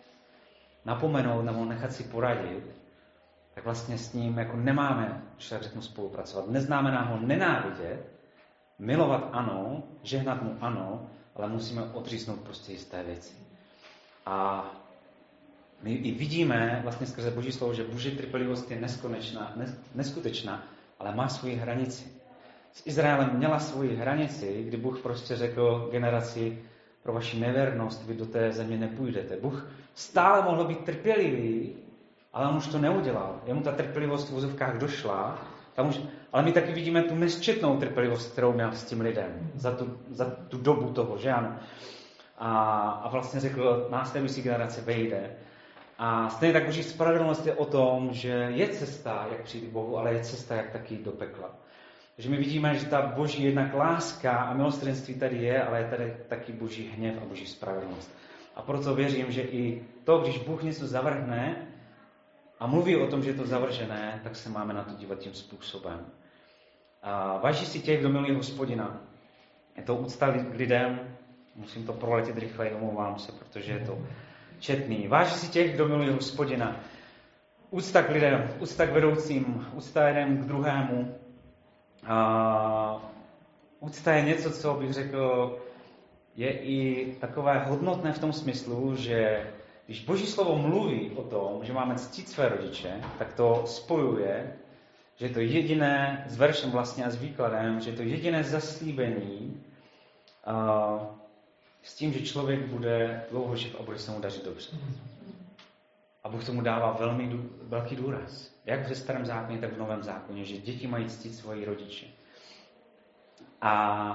napomenout nebo nechat si poradit, tak vlastně s ním jako nemáme, když tak řeknu, spolupracovat. Neznamená ho nenávidět, milovat ano, žehnat mu ano, ale musíme odříznout prostě jisté věci. A my i vidíme vlastně skrze Boží slovo, že Boží trpělivost je neskonečná, neskutečná, ale má svoji hranici. S Izraelem měla svoji hranici, kdy Bůh prostě řekl generaci, pro vaši nevěrnost vy do té země nepůjdete. Bůh stále mohl být trpělivý, ale on už to neudělal. Jemu ta trpělivost v vozovkách došla, tam už, ale my taky vidíme tu nesčetnou trpělivost, kterou měl s tím lidem za tu, za tu dobu toho, že ano. A, a vlastně řekl, následující generace vejde. A stejně tak Boží spravedlnost je o tom, že je cesta, jak přijít k Bohu, ale je cesta, jak taky do pekla. Takže my vidíme, že ta Boží jednak láska a milosrdenství tady je, ale je tady taky Boží hněv a Boží spravedlnost. A proto věřím, že i to, když Bůh něco zavrhne a mluví o tom, že je to zavržené, tak se máme na to dívat tím způsobem. A váží si těch, kdo milují Hospodina. Je to úcta k lidem, musím to proletět rychleji, omlouvám se, protože je to četný. Váží si těch, kdo milují Hospodina. Úcta k lidem, úcta k vedoucím, úcta jeden k druhému. A úcta je něco, co bych řekl, je i takové hodnotné v tom smyslu, že když Boží slovo mluví o tom, že máme ctít své rodiče, tak to spojuje, že je to jediné s veršem vlastně a s výkladem, že je to jediné zaslíbení a s tím, že člověk bude dlouho živ a bude se mu dařit dobře. A Bůh tomu dává velmi dů, velký důraz. Jak ve starém zákoně, tak v novém zákoně, že děti mají ctít svoji rodiče. A,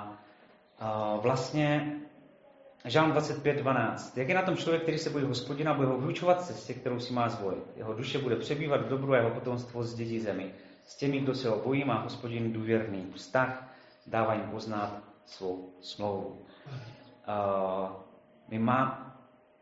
a vlastně Žálm dvacet pět dvanáct. Jak je na tom člověk, který se bojí Hospodina, bude ho vyučovat cestě, kterou si má zvolit. Jeho duše bude přebývat v dobru a jeho potomstvo zdědí zemi. S těmi, kdo se ho bojí, má Hospodin důvěrný vztah, dává jim poznat svou smlouvu. Uh, my, má,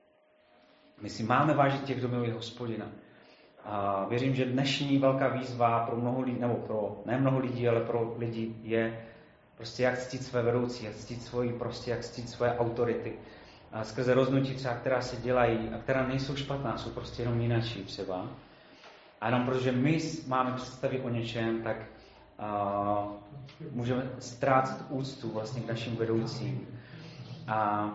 my si máme vážit těch, kdo milují Hospodina. A věřím, že dnešní velká výzva pro mnoho lidí, nebo pro ne mnoho lidí, ale pro lidi je prostě jak ctít své vedoucí, jak ctít svoji, prostě jak ctít své autority. A skrze rozhodnutí třeba, která se dělají a která nejsou špatná, jsou prostě jenom jináčí třeba. A jenom protože my máme představy o něčem, tak uh, můžeme ztrácet úctu vlastně k našim vedoucím. A,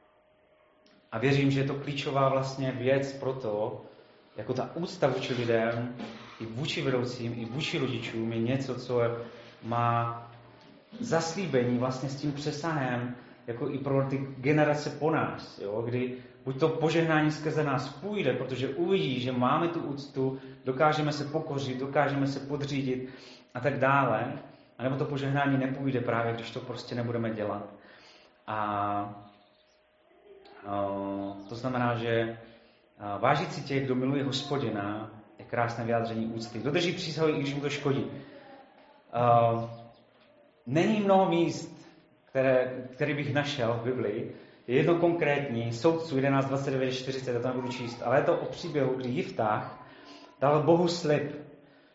a věřím, že je to klíčová vlastně věc pro to, jako ta úcta vůči lidem, i vůči vedoucím, i vůči rodičům je něco, co má zaslíbení vlastně s tím přesahem, jako i pro ty generace po nás, jo? Kdy buď to požehnání skrze nás půjde, protože uvidí, že máme tu úctu, dokážeme se pokořit, dokážeme se podřídit a tak dále, anebo to požehnání nepůjde právě, když to prostě nebudeme dělat. A, a to znamená, že vážit si těch, kdo miluje Hospodina, je krásné vyjádření úcty. Kdo drží přísahu, i když mu to škodí. Uh, není mnoho míst, které, které bych našel v Biblii. Je jedno konkrétní, Soudců jedenáct dvacet devět čtyřicet, to nebudu číst, ale je to o příběhu, kdy Jiftách dal Bohu slib,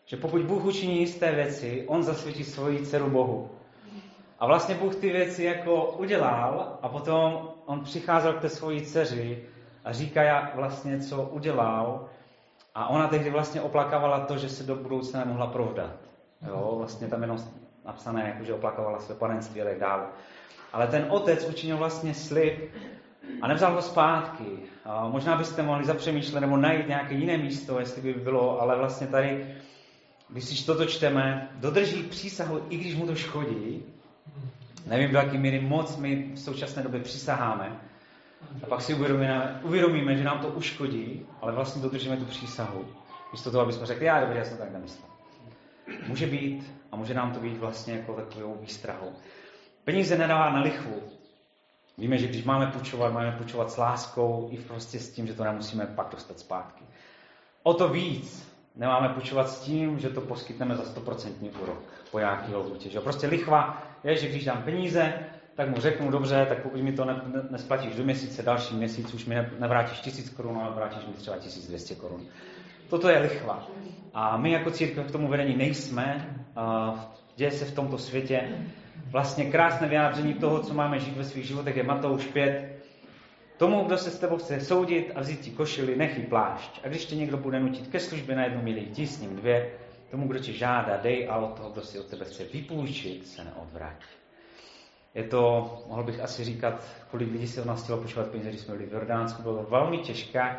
že pokud Bůh učiní jisté věci, on zasvětí svoji dceru Bohu. A vlastně Bůh ty věci jako udělal a potom on přicházel k té svojí dceři a říká vlastně, co udělal. A ona tehdy vlastně oplakávala to, že se do budoucna nemohla provdat. Jo, vlastně tam jenom napsané, jako, že oplakovala své panenství a tak dále. Ale ten otec učinil vlastně slib a nevzal ho zpátky. A možná byste mohli zapřemýšlet nebo najít nějaké jiné místo, jestli by bylo, ale vlastně tady, když si toto čteme, dodrží přísahu, i když mu to škodí. Nevím, do jaké míry moc my v současné době přísaháme. A pak si uvědomíme, uvědomíme, že nám to uškodí, ale vlastně dodržíme tu přísahu. Místo toho, aby jsme řekli, já dobře, já jsem tak nemyslel. Může být a může nám to být vlastně jako takovou výstrahou. Peníze nedává na lichvu. Víme, že když máme půjčovat, máme půjčovat s láskou i prostě s tím, že to nemusíme pak dostat zpátky. O to víc nemáme půjčovat s tím, že to poskytneme za sto procent úrok po nějaký lhůtě. Že prostě lichva je, že když dám peníze, tak mu řeknu, dobře, tak pokud mi to ne, ne, nesplatíš do měsíce, další měsíc už mi ne, nevrátíš tisíc korun, ale vrátíš mi třeba tisíc dvě stě korun. Toto je lichva. A my jako církev k tomu vedení nejsme. Děje se v tomto světě. Vlastně krásné vyjádření toho, co máme žít ve svých životech, je Matouš pět. Tomu, kdo se s tebou chce soudit a vzít ti košili, nechy plášť. A když tě někdo bude nutit ke službě na jednu milí, jdi s ním dvě. Tomu, kdo tě žádá, dej, a od toho, kdo si od tebe chce vypůjčit, se neodvrať. Je to, mohl bych asi říkat, kolik lidí se od nás chtělo počívat peníze, když jsme byli v Jordánsku, bylo to velmi těžké.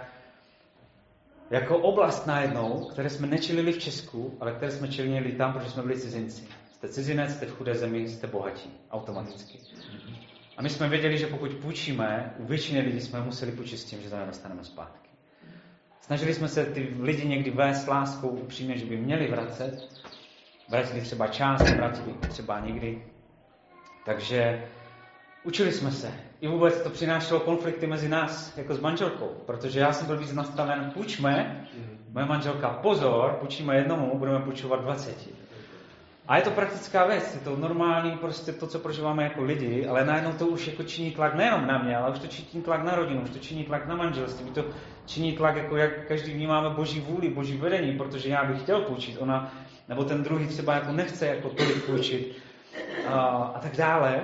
Jako oblast najednou, které jsme nečelili v Česku, ale které jsme čelili tam, protože jsme byli cizinci. Jste cizinec, jste v chudé zemi, jste bohatí, automaticky. A my jsme věděli, že pokud půjčíme, u většiny lidí jsme museli půjčit s tím, že to nedostaneme zpátky. Snažili jsme se ty lidi někdy vést láskou upřímně, že by měli vracet. Vrátili třeba část, vrátili třeba někdy. Takže učili jsme se. I vůbec to přinášelo konflikty mezi nás, jako s manželkou. Protože já jsem byl víc nastaven, půjčme, moje manželka, pozor, půjčíme jednomu, budeme půjčovat dvaceti. A je to praktická věc, je to normální, prostě to, co prožíváme jako lidi, ale najednou to už jako činí tlak nejenom na mě, ale už to činí tlak na rodinu, už to činí tlak na manželství, už to činí tlak, jako jak každý vnímáme Boží vůli, Boží vedení, protože já bych chtěl půjčit, ona, nebo ten druhý třeba jako nechce jako tolik půjčit a, a tak dále.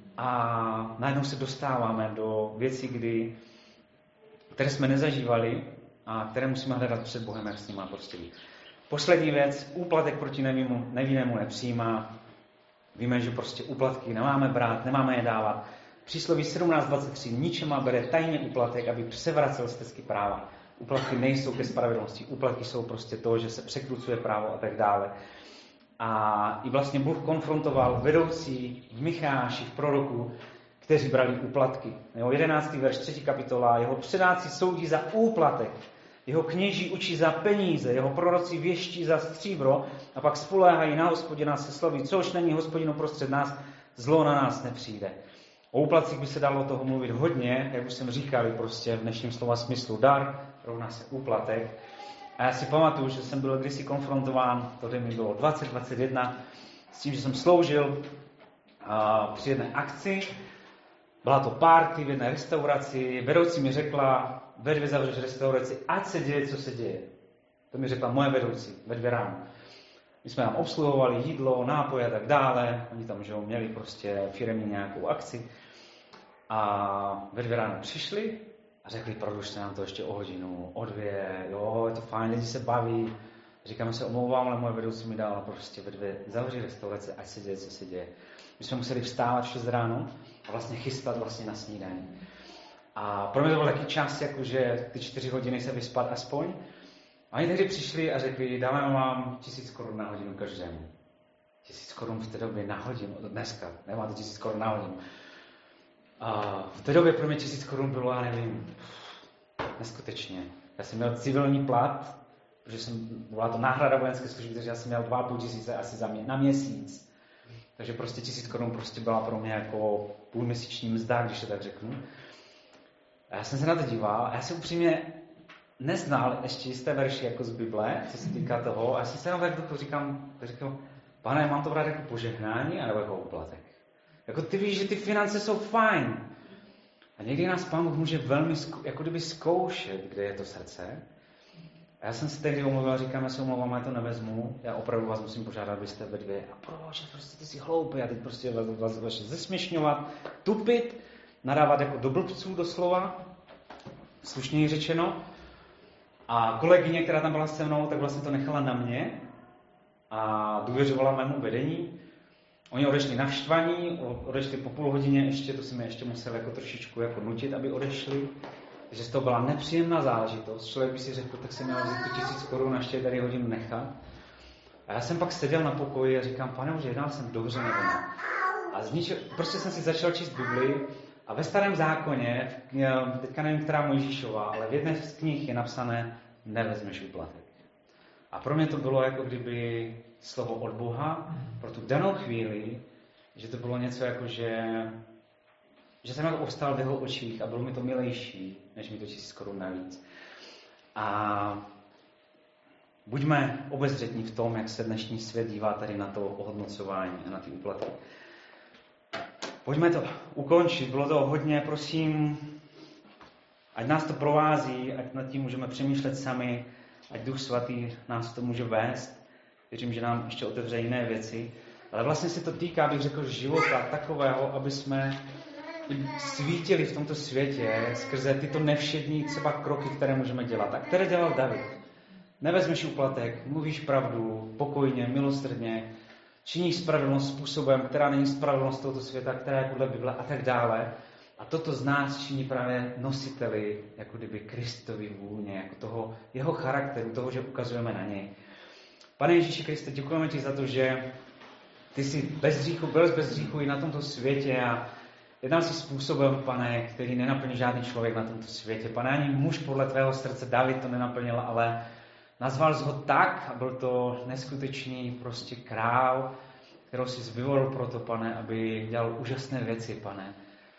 A najednou se dostáváme do věcí, kdy, které jsme nezažívali a které musíme hledat před Bohem, jak s ním má prostě být. Poslední věc, úplatek proti nevinnému, nevinnému nepřijímá. Víme, že prostě úplatky nemáme brát, nemáme je dávat. Přísloví sedmnáct dvacet tři, ničema bere tajně úplatek, aby převracel stezky práva. Úplatky nejsou ke spravedlnosti, úplatky jsou prostě to, že se překrucuje právo a tak dále. A i vlastně Bůh konfrontoval vedoucí v Micháši, v proroku, kteří brali úplatky. Jeho jedenáctý verš, třetí kapitola, jeho předáci soudí za úplatek, jeho kněží učí za peníze, jeho proroci věští za stříbro a pak spoléhají na Hospodina se slovy, což není Hospodinu prostřed nás, zlo na nás nepřijde. O úplatcích by se dalo toho mluvit hodně, jak už jsem říkal, prostě v dnešním slova smyslu dar rovná se úplatek. A já si pamatuju, že jsem byl kdysi konfrontován, to mi bylo dvacet dvacet jedna, s tím, že jsem sloužil a, při jedné akci. Byla to party v jedné restauraci, vedoucí mi řekla, ve dvě zavřeš restauraci, ať se děje, co se děje. To mi řekla moje vedoucí, ve dvě ráno. My jsme tam obsluhovali jídlo, nápoje a tak dále, oni tam že měli prostě firemní nějakou akci. A ve dvě ráno přišli a řekli, prodlužte nám to ještě o hodinu, o dvě, jo, je to fajn, lidi se baví. Říkáme se, omlouvám, ale moje vedoucí mi dala prostě ve dvě, zavři restaurace, ať se děje, co se děje. My jsme museli vstávat v šest ráno a vlastně chystat vlastně na snídani. A pro mě to byl taky čas, jakože ty čtyři hodiny se vyspat aspoň. A oni tehdy přišli a řekli, dáme vám tisíc korun na hodinu každému. Tisíc korun v té době na hodinu, dneska, nemáte tisíc korun na hodinu. A v té době pro mě tisíc korun bylo, já nevím, neskutečně. Já jsem měl civilní plat, protože jsem, byla to náhrada vojenské služby, takže já jsem měl dva a půl tisíce asi za mě, na měsíc. Takže prostě tisíc korun prostě byla pro mě jako půlměsíční mzda, když to tak řeknu. A já jsem se na to díval a já jsem upřímně neznal ještě jisté verši jako z Bible, co se týká toho. A já jsem se jenom tak duchu říkám, říkám, pane, mám to brát jako požehnání anebo jako úplatek. Jako ty víš, že ty finance jsou fajn. A někdy nás Pán Bůh může velmi, jako kdyby zkoušet, kde je to srdce. A já jsem se tehdy omluvil, říkám, já se omlouvám, já to nevezmu, já opravdu vás musím požádat, abyste ve dvě. A proč, prostě ty jsi hloupý, a teď prostě vás, vás, vás zesměšňovat, tupit, nadávat jako do blbců doslova, slušněji řečeno. A kolegyně, která tam byla se mnou, tak vlastně to nechala na mě a důvěřovala mému vedení. Oni odešli naštvaní, odešli po půl hodině, ještě, to si mi ještě musel jako trošičku jako nutit, aby odešli. Takže z toho byla nepříjemná záležitost. Člověk by si řekl, tak jsem měl vzít tu tisíc korun a ještě tady hodinu nechat. A já jsem pak seděl na pokoji a říkám, Pane Bože, jednal jsem dobře nebo ne. A z ničeho, prostě jsem si začal číst Bibli a ve Starém zákoně, teďka nevím, která Mojžíšova, ale v jedné z knih je napsané, nevezmeš úplatek. A pro mě to bylo jako kdyby slovo od Boha pro tu danou chvíli, že to bylo něco jako, že, že jsem jako obstál v jeho očích a bylo mi to milejší, než mi to tisíc korun navíc. A buďme obezřetní v tom, jak se dnešní svět dívá tady na to ohodnocování a na ty úplatky. Pojďme to ukončit. Bylo to hodně, prosím, ať nás to provází, ať nad tím můžeme přemýšlet sami, ať Duch Svatý nás to může vést. Věřím, že nám ještě otevře jiné věci. Ale vlastně se to týká, bych řekl, života takového, aby jsme svítili v tomto světě skrze tyto nevšední třeba kroky, které můžeme dělat. A které dělal David. Nevezmeš úplatek, mluvíš pravdu, pokojně, milosrdně, činíš spravedlnost způsobem, která není spravedlnost tohoto světa, která je podle Bible a tak dále. A toto z nás činí právě nositeli, jako kdyby Kristovi vůně, jako toho jeho charakteru, toho, že ukazujeme na něj. Pane Ježíši Kriste, děkujeme ti za to, že ty jsi bez hříchu, byl bez hříchu i na tomto světě a jednal si způsobem, Pane, který nenaplní žádný člověk na tomto světě. Pane, ani muž podle tvého srdce, David to nenaplnil, ale nazval jsi ho tak a byl to neskutečný prostě král, kterou jsi vyvolil proto, Pane, aby dělal úžasné věci, Pane.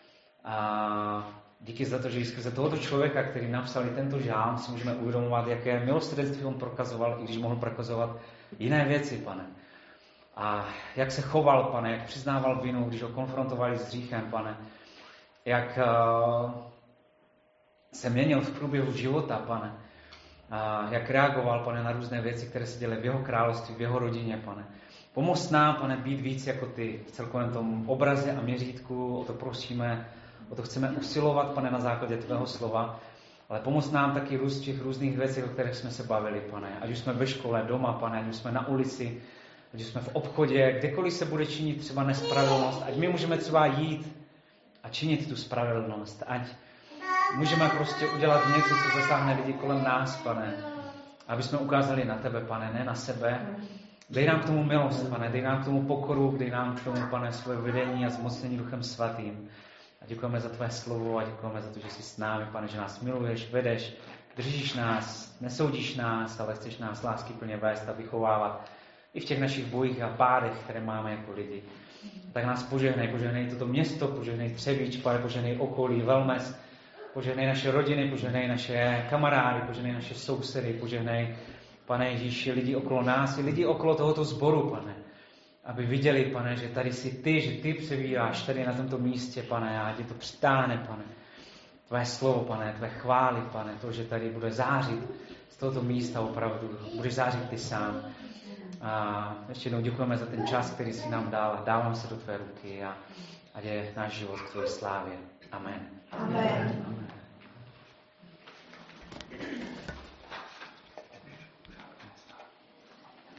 A díky za to, že skrze tohoto člověka, který napsal i tento žálm, si můžeme uvědomovat, jaké milosrdenství on prokazoval, i když mohl prokazovat jiné věci, Pane. A jak se choval, Pane, jak přiznával vinu, když ho konfrontovali s hříchem, Pane. Jak uh, se měnil v průběhu života, Pane. A jak reagoval, Pane, na různé věci, které se děly v jeho království, v jeho rodině, Pane. Pomoz nám, Pane, být víc jako ty v celkovém tom obraze a měřítku, o to prosíme, o to chceme usilovat, Pane, na základě tvého slova, ale pomoz nám taky růst v těch různých věcech, o kterých jsme se bavili, Pane. Ať už jsme ve škole, doma, Pane, ať už jsme na ulici, ať už jsme v obchodě, kdekoliv se bude činit třeba nespravedlnost, ať my můžeme třeba jít a činit tu spravedlnost, ať můžeme prostě udělat něco, co zasáhne lidi kolem nás, Pane, aby jsme ukázali na tebe, Pane, ne na sebe. Dej nám k tomu milost, Pane, dej nám k tomu pokoru, dej nám k tomu, Pane, svoje vedení a zmocnění Duchem Svatým. A děkujeme za tvé slovo a děkujeme za to, že jsi s námi, Pane, že nás miluješ, vedeš, držíš nás, nesoudíš nás, ale chceš nás láskyplně vést a vychovávat i v těch našich bojích a pádech, které máme jako lidi. Tak nás požehnej, požehnej toto město, požehnej Třebíč, Pane, požehnej okolí, Velmes, požehnej naše rodiny, požehnej naše kamarády, požehnej naše sousedy, požehnej, Pane Ježíši, lidi okolo nás i lidi okolo tohoto sboru, Pane. Aby viděli, Pane, že tady jsi ty, že ty přebíráš tady na tomto místě, Pane, a tě to přitáhne, Pane. Tvé slovo, Pane, tvé chvály, Pane, to, že tady bude zářit z tohoto místa opravdu. Budeš zářit ty sám. A ještě jednou děkujeme za ten čas, který jsi nám dal. Dávám se do tvé ruky a ať je náš život v tvé slávě. Amen. Amen. Amen.